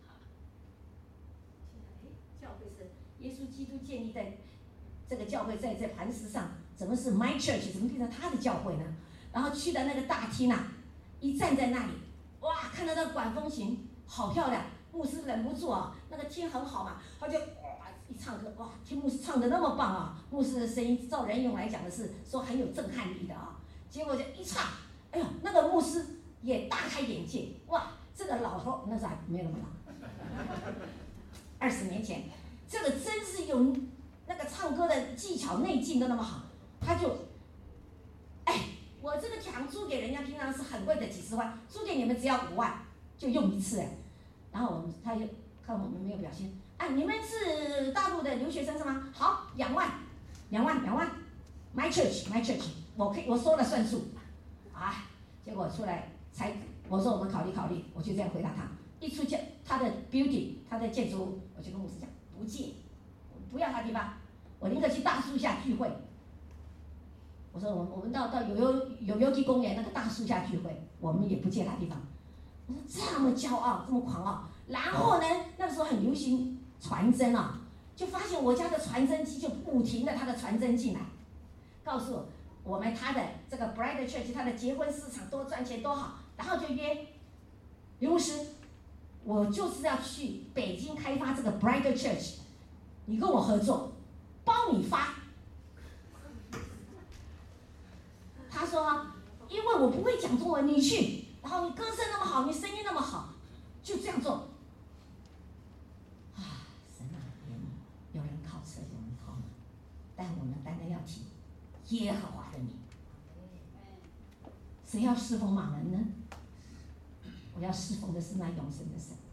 S1: 教会是耶稣基督建立在这个教会，在这磐石上，怎么是 my church？ 怎么变成他的教会呢？然后去的那个大厅啊，一站在那里，哇，看到那个管风琴好漂亮，牧师忍不住啊，那个天很好嘛，他就哇一唱歌，哇，听牧师唱得那么棒啊，牧师的声音照人用来讲的是说很有震撼力的啊，结果就一唱，哎呦，那个牧师也大开眼界，哇，这个老头那时候还没有那么老，20年前，这个真是有那个唱歌的技巧内劲都那么好，他就，我这个场租给人家平常是很贵的几十万，租给你们只要5万，就用一次然后他就看我们没有表现，你们是大陆的留学生是吗？好，2万，My church， 我说了算数，结果出来我说我们考虑，我就这样回答他。一出现他的 building， 他的建筑物，我就跟牧师讲，不借，不要他地方，我宁可去大树下聚会。我说我们到有游记公园那个大树下聚会，我们也不借他地方。我说这么骄傲，这么狂傲，然后呢，那个时候很流行传真就发现我家的传真机就不停的他的传真进来，告诉我们他的这个 Bride Church 他的结婚市场多赚钱多好，然后就约刘牧师，我就是要去北京开发这个 Bride Church， 你跟我合作，帮你发。他说因为我不会讲中文，你去，然后你歌声那么好，你声音那么好，就这样做。神有人靠车，有人靠马，但我们单单要提耶和华的名。谁要侍奉马门呢？我要侍奉的是那永生的神。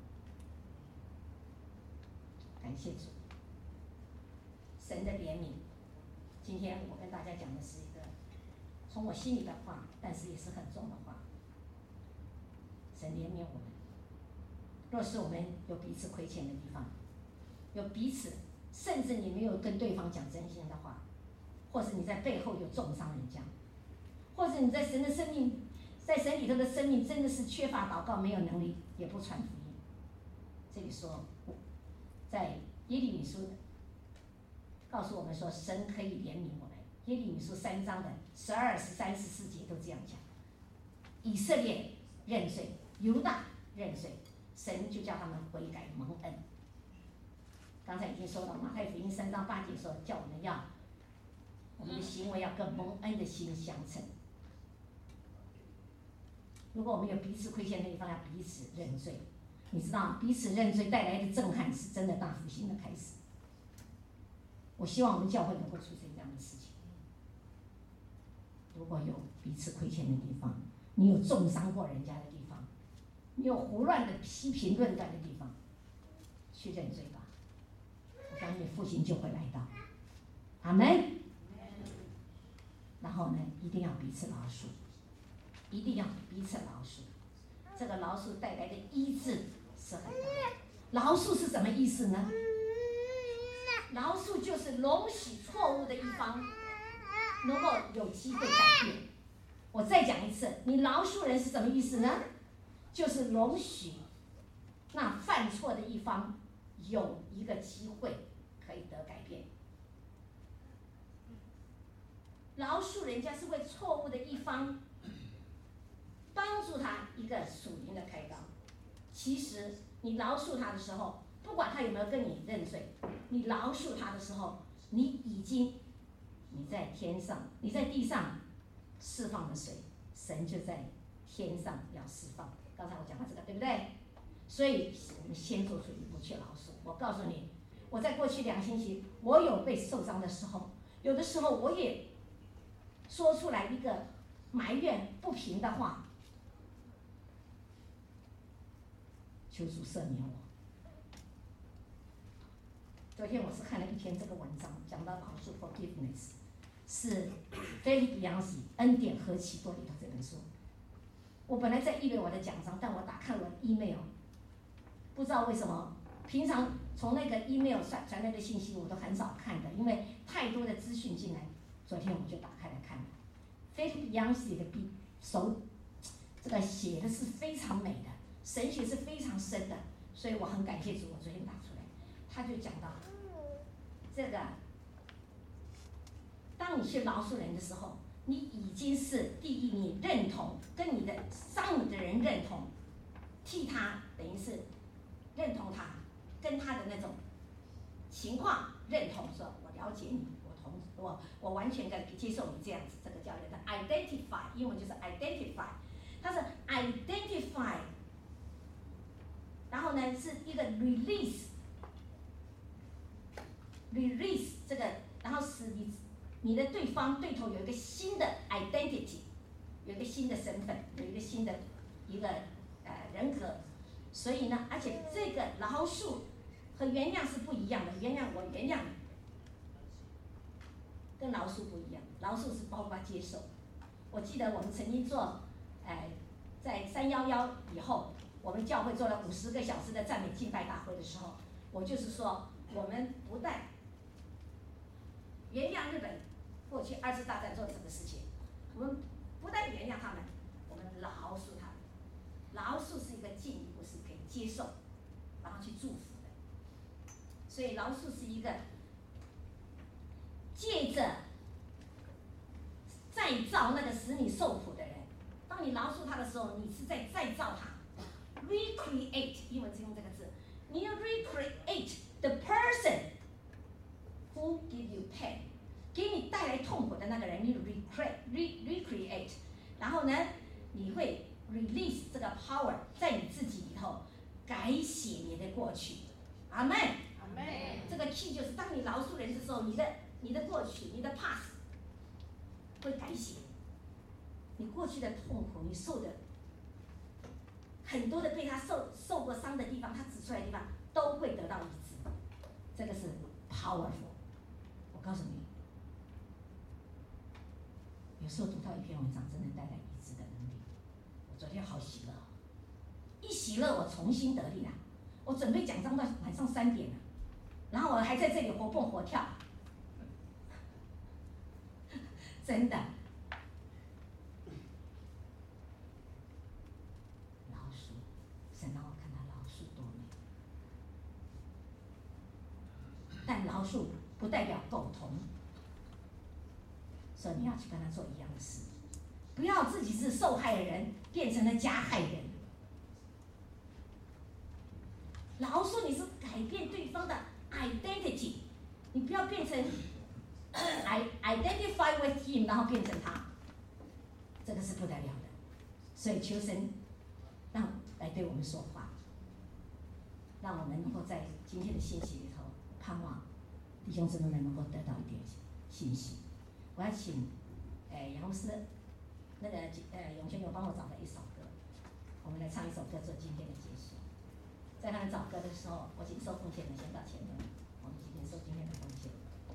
S1: 感谢主，神的怜悯。今天我跟大家讲的是一个从我心里的话，但是也是很重的话。神怜悯我们，若是我们有彼此亏欠的地方，有彼此，甚至你没有跟对方讲真心的话，或是你在背后有重伤人家，或者你在神的生命，在神里头的生命真的是缺乏祷告，没有能力，也不传福音。这里说，在耶利米书告诉我们说，神可以怜悯我们。耶利米书3章的12、13、14节都这样讲。以色列认罪，犹大认罪，神就叫他们悔改蒙恩。刚才已经说到马太福音3章8节说，叫我们的行为要跟蒙恩的心相称。如果我们有彼此亏欠的地方，要彼此认罪。你知道，彼此认罪带来的震撼是真的大复兴的开始。我希望我们教会能够出现这样的事情。如果有彼此亏欠的地方，你有重伤过人家的地方，你有胡乱的批评论断的地方，去认罪吧。我相信复兴就会来到。阿们。然后呢，一定要彼此饶恕，一定要彼此饶恕。这个饶恕带来的医治是很大的。饶恕是什么意思呢？饶恕就是容许错误的一方能够有机会改变。我再讲一次，你饶恕人是什么意思呢？就是容许那犯错的一方有一个机会可以得改变。饶恕人家是为错误的一方帮助他一个属灵的开导。其实你饶恕他的时候，不管他有没有跟你认罪，你饶恕他的时候，你在天上，你在地上释放了谁，神就在天上要释放。刚才我讲到这个，对不对？所以我们先做出一步去饶恕。我告诉你，我在过去2星期，我有被受伤的时候，有的时候我也说出来一个埋怨不平的话，求主赦免我。昨天我是看了一篇这个文章，讲到饶恕 forgiveness， 是菲利比扬喜恩典何其多里头这本书。我本来在预备我的奖章，但我打开我的 email， 不知道为什么，平常从那个 email 传来的信息我都很少看的，因为太多的资讯进来。昨天我就打开来看了，菲利比扬喜的这个写的是非常美的，神学是非常深的，所以我很感谢主，我昨天打出来。他就讲到这个，当你去饶恕人的时候，你已经是第一，你认同跟你的伤你的人认同，替他等于是认同他，跟他的那种情况认同，说我了解你，我完全的接受你这样子，这个叫人的 identify， 英文就是 identify， 它是 identify， 然后呢是一个 release 你的对头有一个新的 identity， 有一个新的身份，有一个新的人格。所以呢，而且这个饶恕和原谅是不一样的。原谅我原谅你，跟饶恕不一样。饶恕是包括接受。我记得我们曾经做，在311以后，我们教会做了50个小时的赞美敬拜大会的时候，我就是说，我们不但原谅日本过去2次大战做的这个事情，我们不但原谅他们，我们饶恕他们。饶恕是一个进一步是可以接受，然后去祝福的。所以饶恕是一个借着再造那个使你受苦的人。当你饶恕他的时候，你是在再造他 ，recreate， 英文是用这个字，你要 recreate the person who give you pain， 给你带来痛苦的那个人，你 recreate， 然后呢，你会 release 这个 power 在你自己里头，改写你的过去。阿门。
S2: 阿门。
S1: 这个 key 就是当你饶恕人的时候，你的过去，你的 past 会改写。你过去的痛苦，你受的很多的被他受过伤的地方，他指出来的地方都会得到医治。这个是 powerful。我告诉你，有时候读到一篇文章，真的带来医治的能力。我昨天好喜乐，一喜乐我重新得力了。我准备讲章到晚上3点了，然后我还在这里活蹦活跳，真的。饶恕，神让我看到饶恕多美。但饶恕不代表苟同，所以你要去跟他做一样的事，不要自己是受害人变成了加害人。饶恕你是改变对方的 identity， 你不要变成identify with him， 然后变成他，这个是不得了的。所以求神来对我们说话，让我们能够在今天的信息里头盼望弟兄姊妹们能够得到一点信息。我要请杨牧师那个永轩有帮我找了一首歌，我们来唱一首歌做今天的结束。在他们找歌的时候，我请受奉献的先到前面，我们今天收今天的奉献。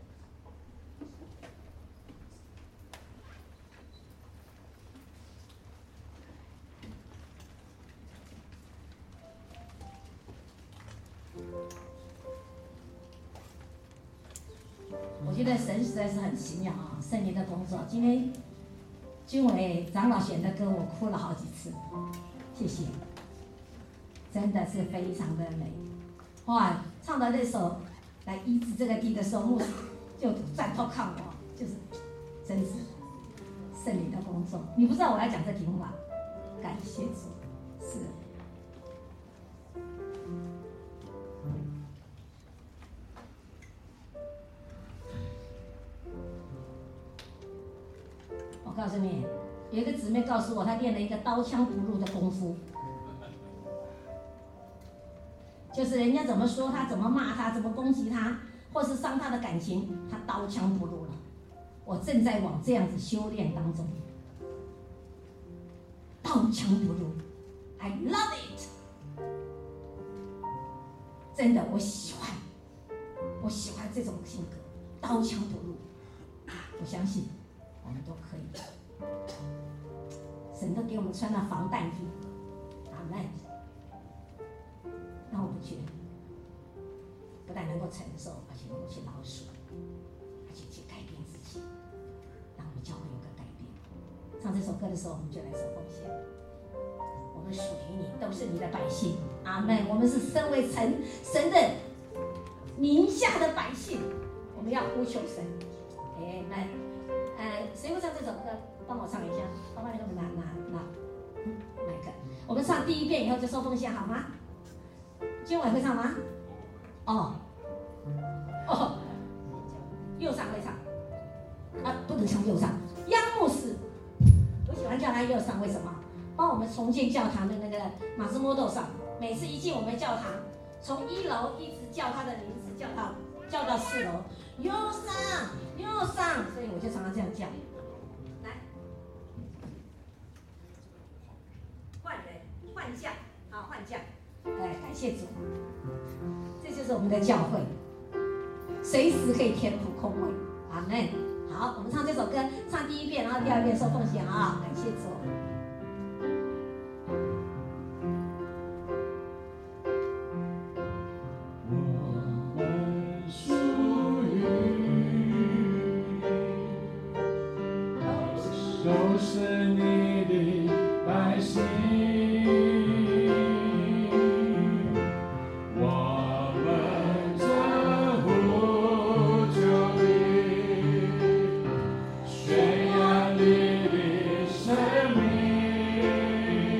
S1: 我觉得神实在是很奇妙啊，圣灵的工作。今天君伟长老选的歌，我哭了好几次，谢谢。真的是非常的美，哇！唱到这首来医治这个地的时候，牧师就转头看我，就是真是圣灵的工作。你不知道我要讲这题目吧？感谢主，是。我告诉你，有一个姊妹告诉我，她练了一个刀枪不入的功夫。就是人家怎么说他，怎么骂他，怎么攻击他，或是伤他的感情，他刀枪不入了。我正在往这样子修炼当中，刀枪不入 ，I love it。真的，我喜欢这种性格，刀枪不入。我相信我们都可以，神都给我们穿了防弹衣，阿们。让我们觉得不但能够承受，而且能够去饶恕，而且去改变自己，让我们教会有个改变。唱这首歌的时候，我们就来守奉献。我们属于你，都是你的百姓，阿们。我们是身为神的名下的百姓，我们要呼求神。谁会唱这首歌？帮我唱一下。帮那个拿麦克。我们唱第一遍以后就收奉献，好吗？今晚会唱吗？右上会唱，不能唱右上。央牧师，我喜欢叫他右上，为什么？帮我们重建教堂的那个马斯莫豆上，每次一进我们教堂，从1楼一直叫他的名字，叫到4楼， 右上，右上，所以我就常常这样叫。来，换人，换将，好，换将。哎，感谢主，这就是我们的教会，随时可以填补空位。阿门。好，我们唱这首歌，唱第一遍，然后第二遍说奉献啊，感谢主。
S2: 都是你的百姓，我们这呼求你，宣扬你的生命，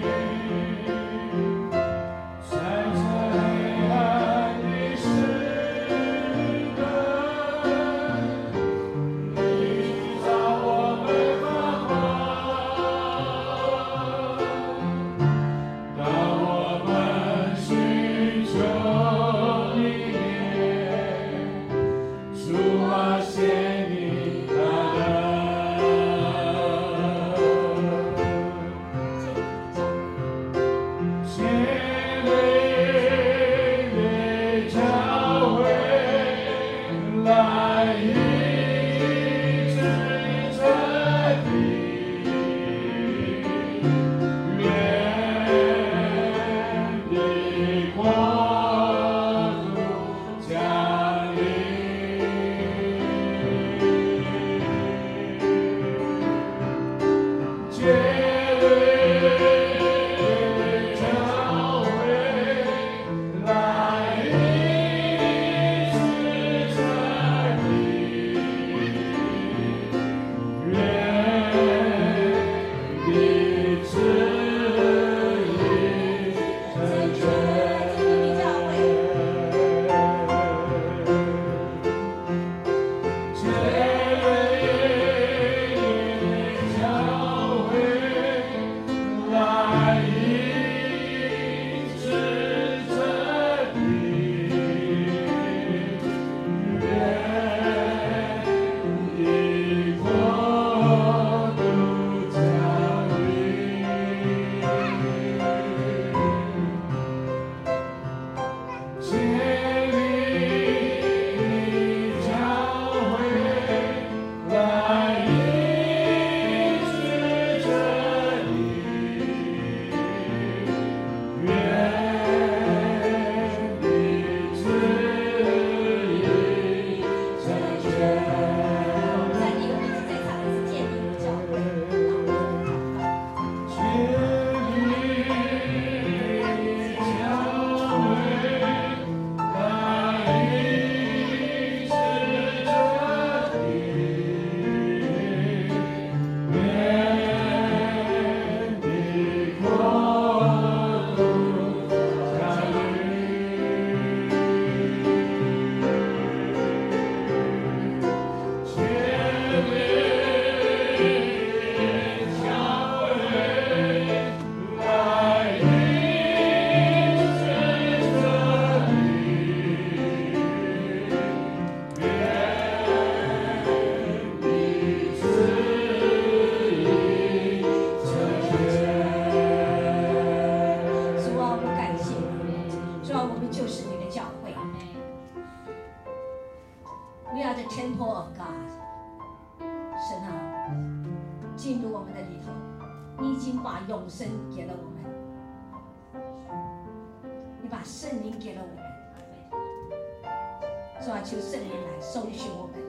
S2: 在这黑暗的时代，你让我们发当我们寻求你面，主啊，谢你大能，谢你的教会来医治这地。的国度降临，接领教会来医治这地，愿你旨
S1: We are the temple of God。神啊，进入我们的里头，你已经把永生给了我们，你把圣灵给了我们。主啊，求圣灵来搜寻我们，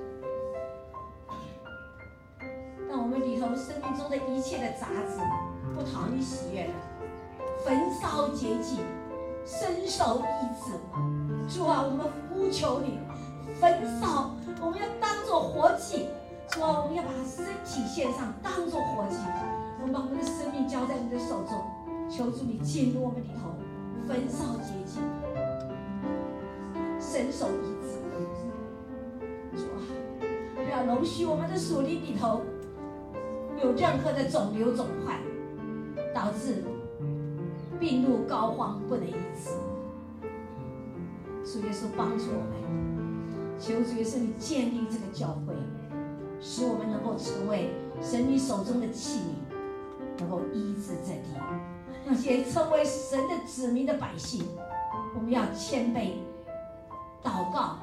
S1: 让我们里头生命中的一切的杂质、不讨你喜悦的，焚烧洁净，伸手医治。主啊，我们呼求你，焚烧，我们要当作活祭。主啊，我们要把身体献上，当作活祭。我们把我们的生命交在你的手中，求主你进入我们里头，焚烧洁净，伸手医治。主啊，不要容许我们的属灵里头有任何的肿瘤肿块，导致病入膏肓不能医治。主耶稣帮助我们， 求主耶稣你建立这个教会，使我们能够成为神你手中的器皿，能够医治在地。那些成为神的子民的百姓，我们要谦卑祷告，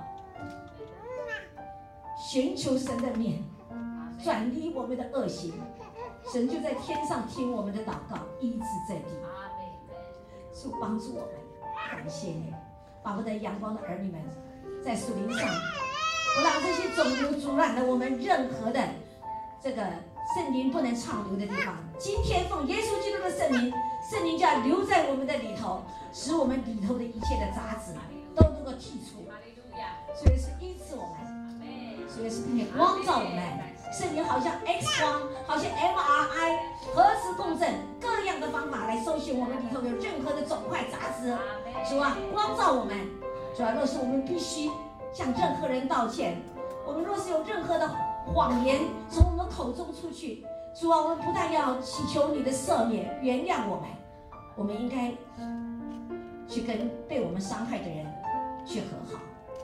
S1: 寻求神的面，转离我们的恶行，神就在天上听我们的祷告，医治在地。主帮助我们，感谢你，巴不得阳光的儿女们在树林上，不让这些肿瘤阻拦了我们任何的这个圣灵不能畅流的地方。今天奉耶稣基督的圣灵，圣灵就要留在我们的里头，使我们里头的一切的杂质都能够剔除。所以是医治我们，所以是并且光照我们。圣灵好像 X 光，好像 MRI 核磁共振，各样的方法来搜寻我们里头有任何的肿块杂质。主啊，光照我们。主啊，若是我们必须向任何人道歉，我们若是有任何的谎言从我们口中出去，主啊，我们不但要祈求你的赦免，原谅我们，我们应该去跟被我们伤害的人去和好。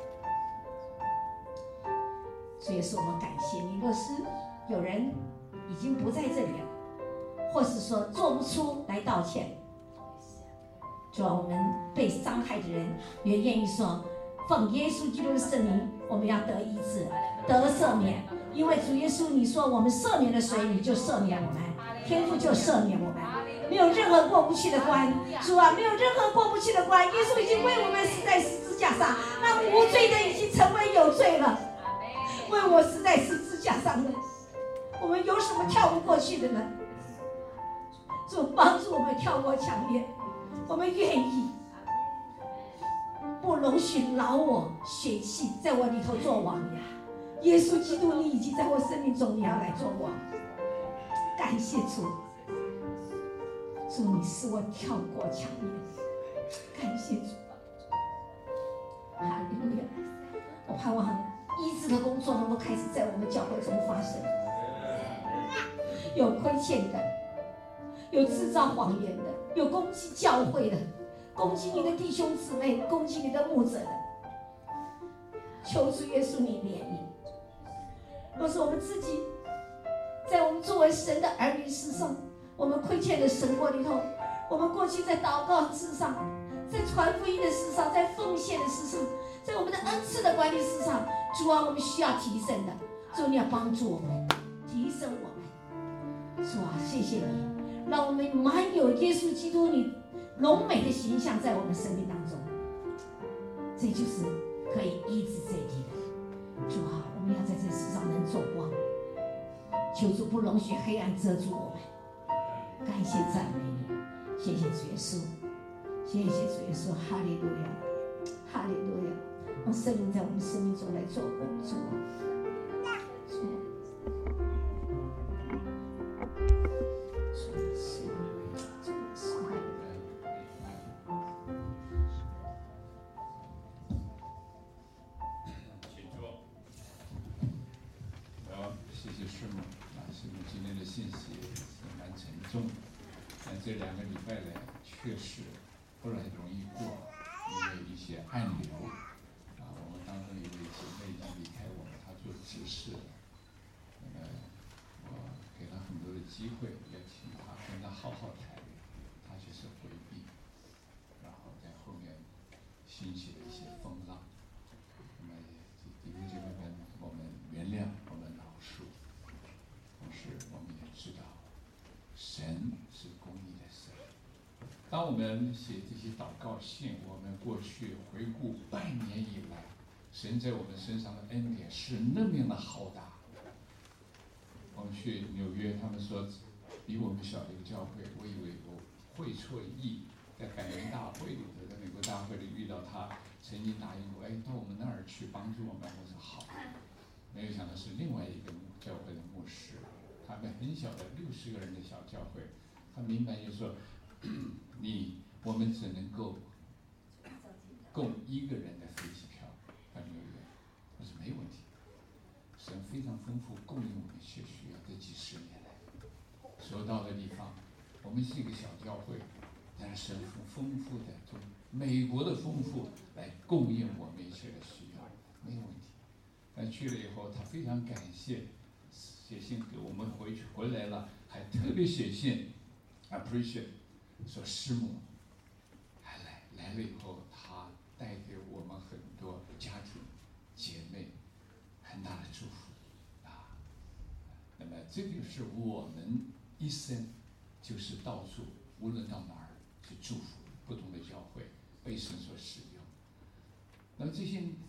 S1: 所以说我们感谢你。若是有人已经不在这里了，或是说做不出来道歉，主啊，我们被伤害的人也愿意说，奉耶稣基督的圣名，我们要得医治，得赦免。因为主耶稣你说我们赦免了谁，你就赦免我们，天父就赦免我们，没有任何过不去的关。主啊，没有任何过不去的关。耶稣已经为我们死在十字架上，那无罪的已经成为有罪了，为我死在十字架上的，我们有什么跳不过去的呢？主帮助我们跳过墙面，我们愿意不容许老我血气在我里头做王呀。耶稣基督，你已经在我生命中，你要来做王。感谢主，主你使我跳过墙面，感谢主，哈利路亚！我盼望医治的工作能够开始在我们教会中发生。有亏欠的，有制造谎言的，有攻击教会的，攻击你的弟兄姊妹，攻击你的牧者的，求主耶稣你怜悯。若是我们自己在我们作为神的儿女事上，我们亏欠的神国里头，我们过去在祷告事上，在传福音的事上，在奉献的事上，在我们的恩赐的管理事上，主啊，我们需要提升的。主，你要帮助我们，提升我们。主啊，谢谢你，让我们满有耶稣基督你荣美的形象在我们生命当中，这就是可以医治这一地的。主啊，我们要在这世上能做光，求主不容许黑暗遮住我们。感谢赞美你，谢谢主耶稣，谢谢主耶稣，哈利路亚，哈利路亚！让圣灵在我们生命中来做工作。
S3: 这2个礼拜来确实不太容易过，因为一些暗流我们当中有一位姐妹已经离开我们，她做执事，我给她很多的机会，也请她跟她好好谈，她就是回避，然后在后面兴起了一些风浪。那么弟兄姐妹们，我们原谅，我们饶恕，同时我们也知道神是公义的神。当我们写这些祷告信，我们过去回顾半年以来，神在我们身上的恩典是那么样的浩大。我们去纽约，他们说比我们小的一个教会，我以为我会错意，在感恩大会里头，在美国大会里遇到他，曾经答应我，到我们那儿去帮助我们。我说好，没有想到是另外一个教会的牧师，他们很小的60个人的小教会，他明白就说，我们只能够供1个人的飞机票到纽约，我说没问题，神非常丰富供应我们所需要这几十年来，所到的地方，我们是一个小教会，但是神丰富的从美国的丰富来供应我们一切的需要，没有问题。 去了以后，他非常感谢，写信给我们回来了，还特别写信 appreciate， 说师母还来了以后，他带给我们很多家庭姐妹很大的祝福啊。那么这就是我们一生，就是到处无论到哪儿去祝福不同的教会，被神所使用。那么这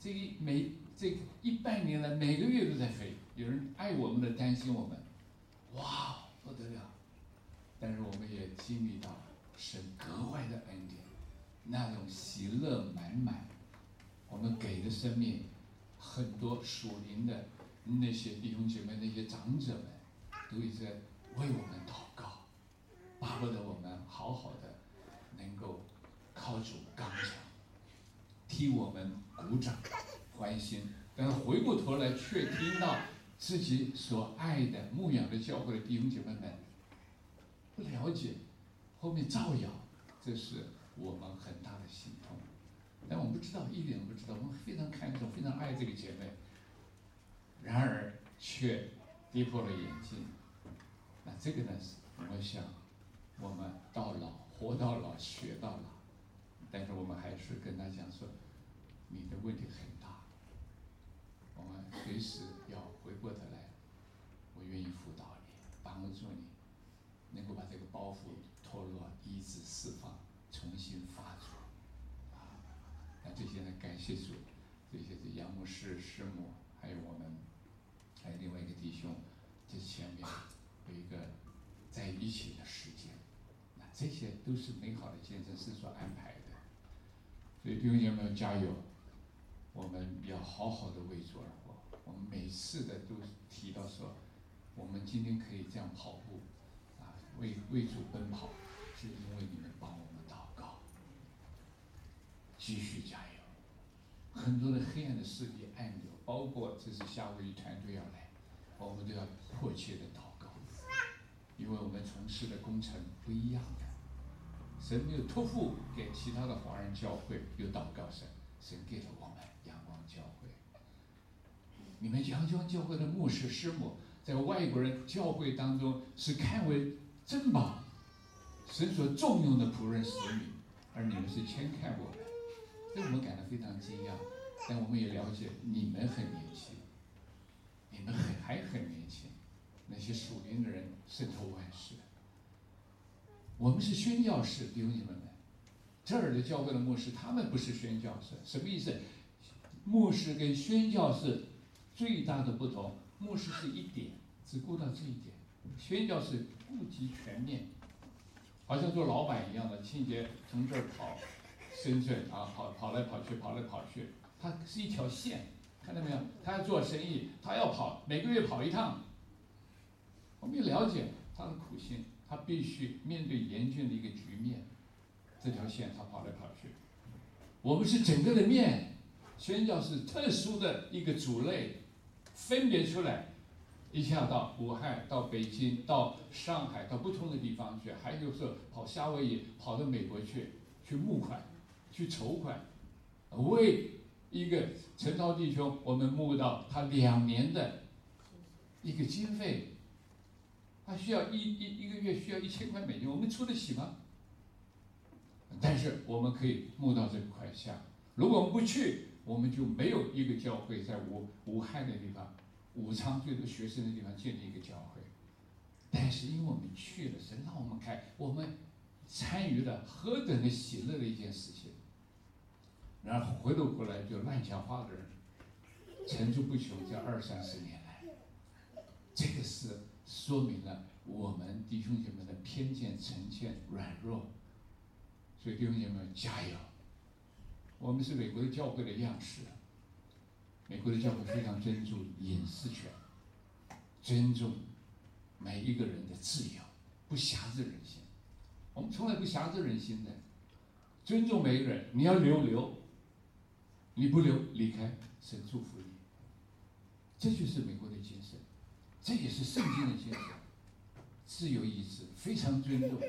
S3: 100年来，每个月都在飞，有人爱我们的，担心我们，哇，不得了！但是我们也经历到神格外的恩典，那种喜乐满满。我们给的生命，很多属灵的那些弟兄姐妹、那些长者们，都一直在为我们祷告，巴不得我们好好的能够靠主刚强，替我们鼓掌欢心。但是回过头来，却听到自己所爱的牧养的教会的弟兄姐妹们不了解，后面造谣，这是我们很大的心痛。但我们不知道，一点都不知道，我们非常看重、非常爱这个姐妹，然而却跌破了眼镜。那这个呢，我想我们到老，活到老，学到老。但是我们还是跟他讲说，你的问题很大，我们随时要回过头来，我愿意辅导你，帮助你，能够把这个包袱脱落、医治、释放、重新发出。那这些呢，感谢主，这些是杨牧师、师母，还有我们，还有另外一个弟兄，这前面有一个在一起的时间，那这些都是美好的见证，是所安排的。所以弟兄姐妹们加油，我们要好好的为主而活。我们每次的都提到说，我们今天可以这样跑步，为主奔跑，是因为你们帮我们祷告。继续加油！很多的黑暗的势力暗流，包括这次夏威夷团队要来，我们都要迫切的祷告，因为我们从事的工程不一样的。神没有托付给其他的华人教会有祷告神，神给了我们阳光教会。你们阳光教会的牧师师母，在外国人教会当中是看为珍宝，神所重用的仆人使女，而你们是谦看我们，所以我们感到非常惊讶。但我们也了解你们很年轻，你们还很年轻，那些属灵的人胜透万事。我们是宣教士，弟兄姐妹们，这儿的教会的牧师他们不是宣教士，什么意思？牧师跟宣教士最大的不同，牧师是一点，只顾到这一点，宣教士顾及全面，好像做老板一样的，清洁从这儿跑深圳啊，跑来跑去，他是一条线，看到没有？他要做生意，他要跑，每个月跑一趟。我们也了解他的苦心，他必须面对严峻的一个局面，这条线他跑来跑去。我们是整个的面，宣教是特殊的一个主类，分别出来，一下到武汉，到北京，到上海，到不同的地方去，还有时候跑夏威夷，跑到美国去募款，去筹款，为一个陈涛弟兄，我们募到他2年的一个经费，他需要一个月需要1000块美金，我们出得起吗？但是我们可以募到这个款项。如果我们不去，我们就没有一个教会在武汉的地方，武昌最多学生的地方建立一个教会。但是因为我们去了，神让我们开，我们参与了何等的喜乐的一件事情。然后回头过来就乱讲话的人层出不穷，这20-30年来，这个是说明了我们弟兄姐妹的偏见、成见、软弱。所以弟兄姐妹加油！我们是美国的教会的样式，美国的教会非常尊重隐私权，尊重每一个人的自由，不辖制人心。我们从来不辖制人心的，尊重每一个人。你要留，你不留离开，神祝福你。这就是美国的精神，这也是圣经的精神，自由意志，非常尊重。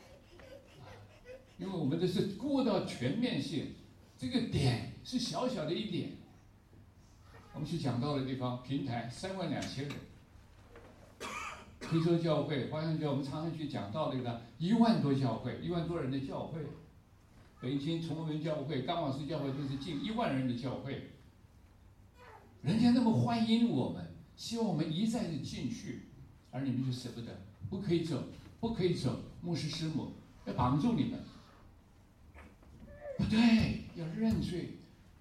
S3: 因为我们这是顾到全面性，这个点是小小的一点， 我们去讲道的地方，平台32000人。推州教会、花乡教会，我们常常去讲道的地方，1万多教会，1万多人的教会。北京崇文教会、刚瓦斯教会都是近1万人的教会。人家那么欢迎我们，希望我们一再的进去，而你们就舍不得，不可以走，不可以走。牧师师母要绑住你们，不对，要认罪，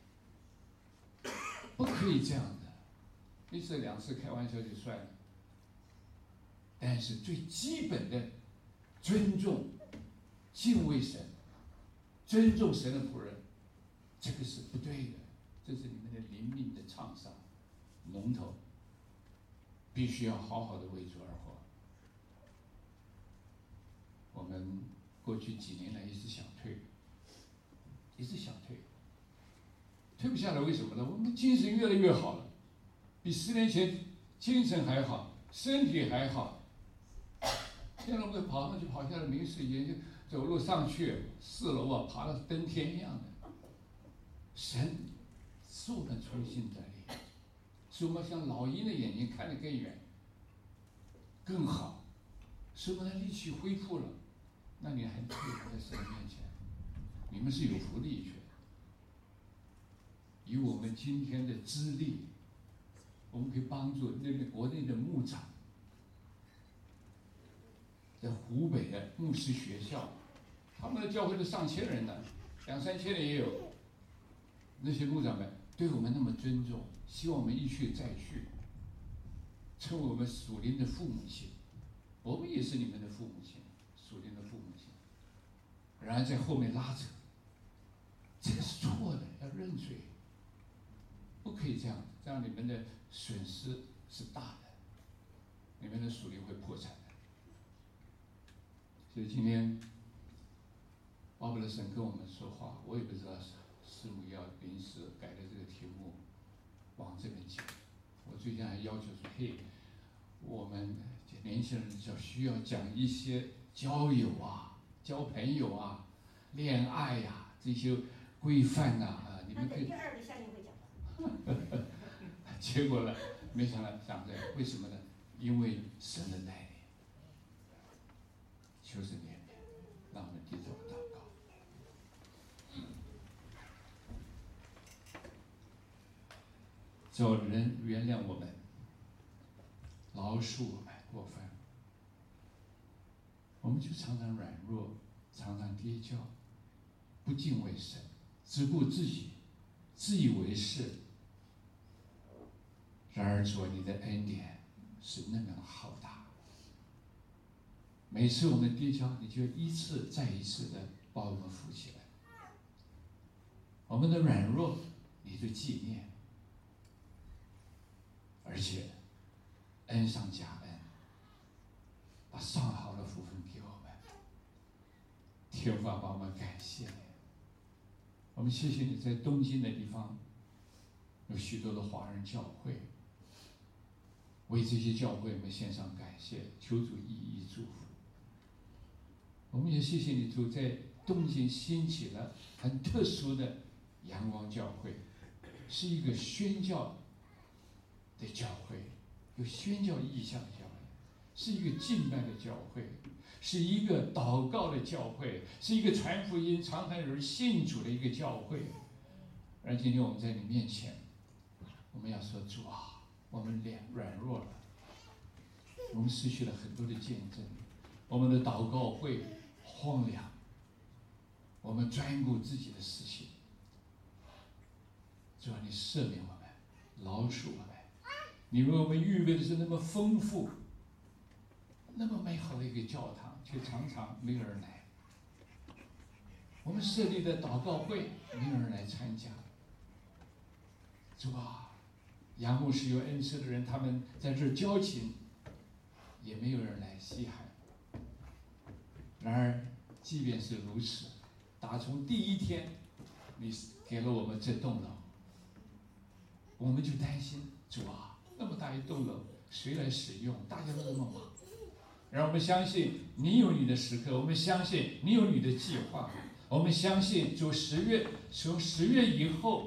S3: 不可以这样的。1次2次开玩笑就算了，但是最基本的尊重、敬畏神、尊重神的仆人，这个是不对的。这是你们的灵命的创伤，龙头必须要好好的为主而活。我们过去几年来一直想退，一直想退，退不下来，为什么呢？我们精神越来越好了，比10年前精神还好，身体还好。现在我们跑上去，跑下来没时间，就走路上去4楼啊，爬到登天一样的。神使我们重新得力，使我们像老鹰的眼睛看得更远、更好，使我们的力气恢复了。那你还退在神面前？你们是有福利权。以我们今天的资历，我们可以帮助那个国内的牧长，在湖北的牧师学校，他们的教会都上千人呢，2、3千人也有。那些牧长们对我们那么尊重，希望我们一去再去，称为我们属灵的父母亲。我们也是你们的父母亲，属灵的父母亲。然而在后面拉扯，这个是错的，要认罪，不可以这样，这样你们的损失是大的，你们的属灵会破产的。所以今天巴不得神跟我们说话，我也不知道师母要临时改的这个题目往这边讲。我最近还要求说，嘿，我们年轻人就需要讲一些交友啊、交朋友啊、恋爱呀、这些规范啊，你们可以。
S4: 第2个夏令会讲的。
S3: 结果呢，没想到讲这个，为什么呢？因为神的带领，求神怜悯，让我们低头祷告。求人原谅我们，饶恕我们过分。我们就常常软弱，常常跌跤，不敬畏神，只顾自己，自以为是。然而主，你的恩典是那么浩大，每次我们跌跤，你就一次再一次的把我们扶起来。我们的软弱，你就纪念，而且恩上加恩，把上好的福分给我们。天父啊，把我们感谢你，我们谢谢你在东京的地方有许多的华人教会，为这些教会我们献上感谢，求主一一祝福。我们也谢谢你主在东京兴起了很特殊的阳光教会，是一个宣教的教会，有宣教意向的教会，是一个敬拜的教会，是一个祷告的教会，是一个传福音常常有人信主的一个教会。而今天我们在你面前，我们要说主啊，我们软弱了，我们失去了很多的见证，我们的祷告会荒凉，我们专顾自己的事情。主啊，你赦免我们，饶恕我们，你为我们预备的是那么丰富、那么美好的一个教堂，却常常没有人来。我们设立的祷告会，没有人来参加。主啊，杨牧师有恩赐的人，他们在这儿交情，也没有人来稀罕。然而，即便是如此，打从第一天，你给了我们这栋楼，我们就担心，主啊，那么大一栋楼，谁来使用？大家都那么忙。然而我们相信你有你的时刻，我们相信你有你的计划，我们相信主从10月以后，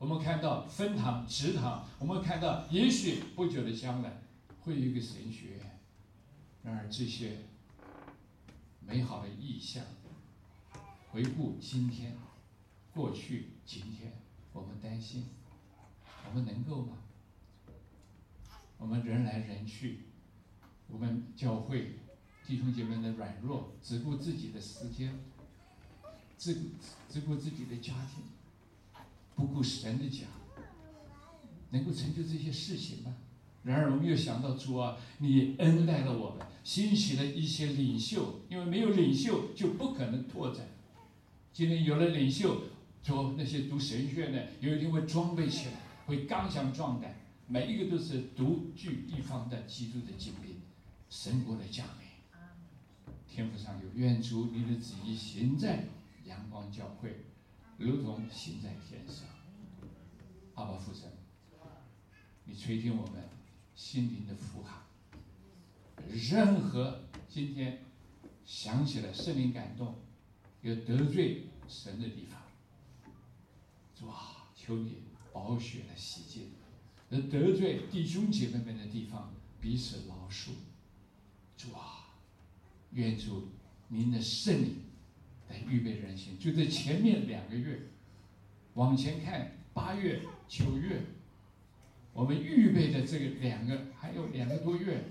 S3: 我们看到分堂、职堂，我们看到也许不久的将来会有一个神学院。然而这些美好的意象，回顾今天、过去、今天，我们担心，我们能够吗？我们人来人去，我们教会弟兄姐妹的软弱，只顾自己的时间，只顾自己的家庭，不顾神的家，能够成就这些事情吗？然而我们又想到主啊，你恩待了我们，兴起了一些领袖，因为没有领袖就不可能拓展。今天有了领袖，说那些读神学的有一天会装备起来，会刚强壮胆，每一个都是独具一方的基督的精兵，神国的将领。天父上有，愿主你的旨意行在阳光教会，如同行在天上。阿爸父神，你垂听我们心灵的呼喊。任何今天想起了圣灵感动，有得罪神的地方，主啊，求你宝血的洗净；有得罪弟兄姐妹们的地方，彼此饶恕。主啊，愿主您的圣灵来预备人心。就在前面2个月，往前看8月、9月，我们预备的这个还有2个多月，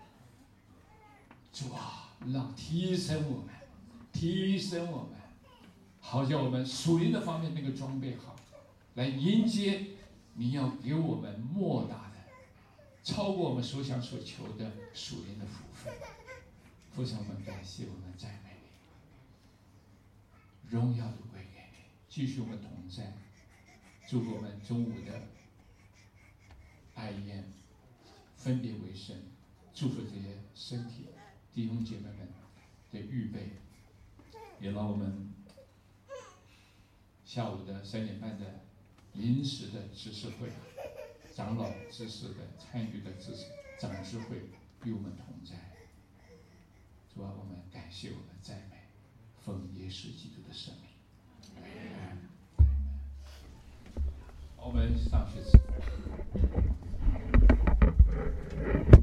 S3: 主啊，让提升我们，好叫我们属灵的方面那个装备好，来迎接你要给我们莫大的、超过我们所想所求的属灵的福分。父神，我们感谢，我们赞美你，荣耀都归给你，继续我们同在，祝福我们中午的爱宴分别为圣，祝福这些身体弟兄姐妹们的预备，也让我们下午的3点半的临时的执事会，长老执事的参与的长执会与我们同在。主啊，我们感谢，我们赞美，奉耶稣基督的圣名。我们上去吃。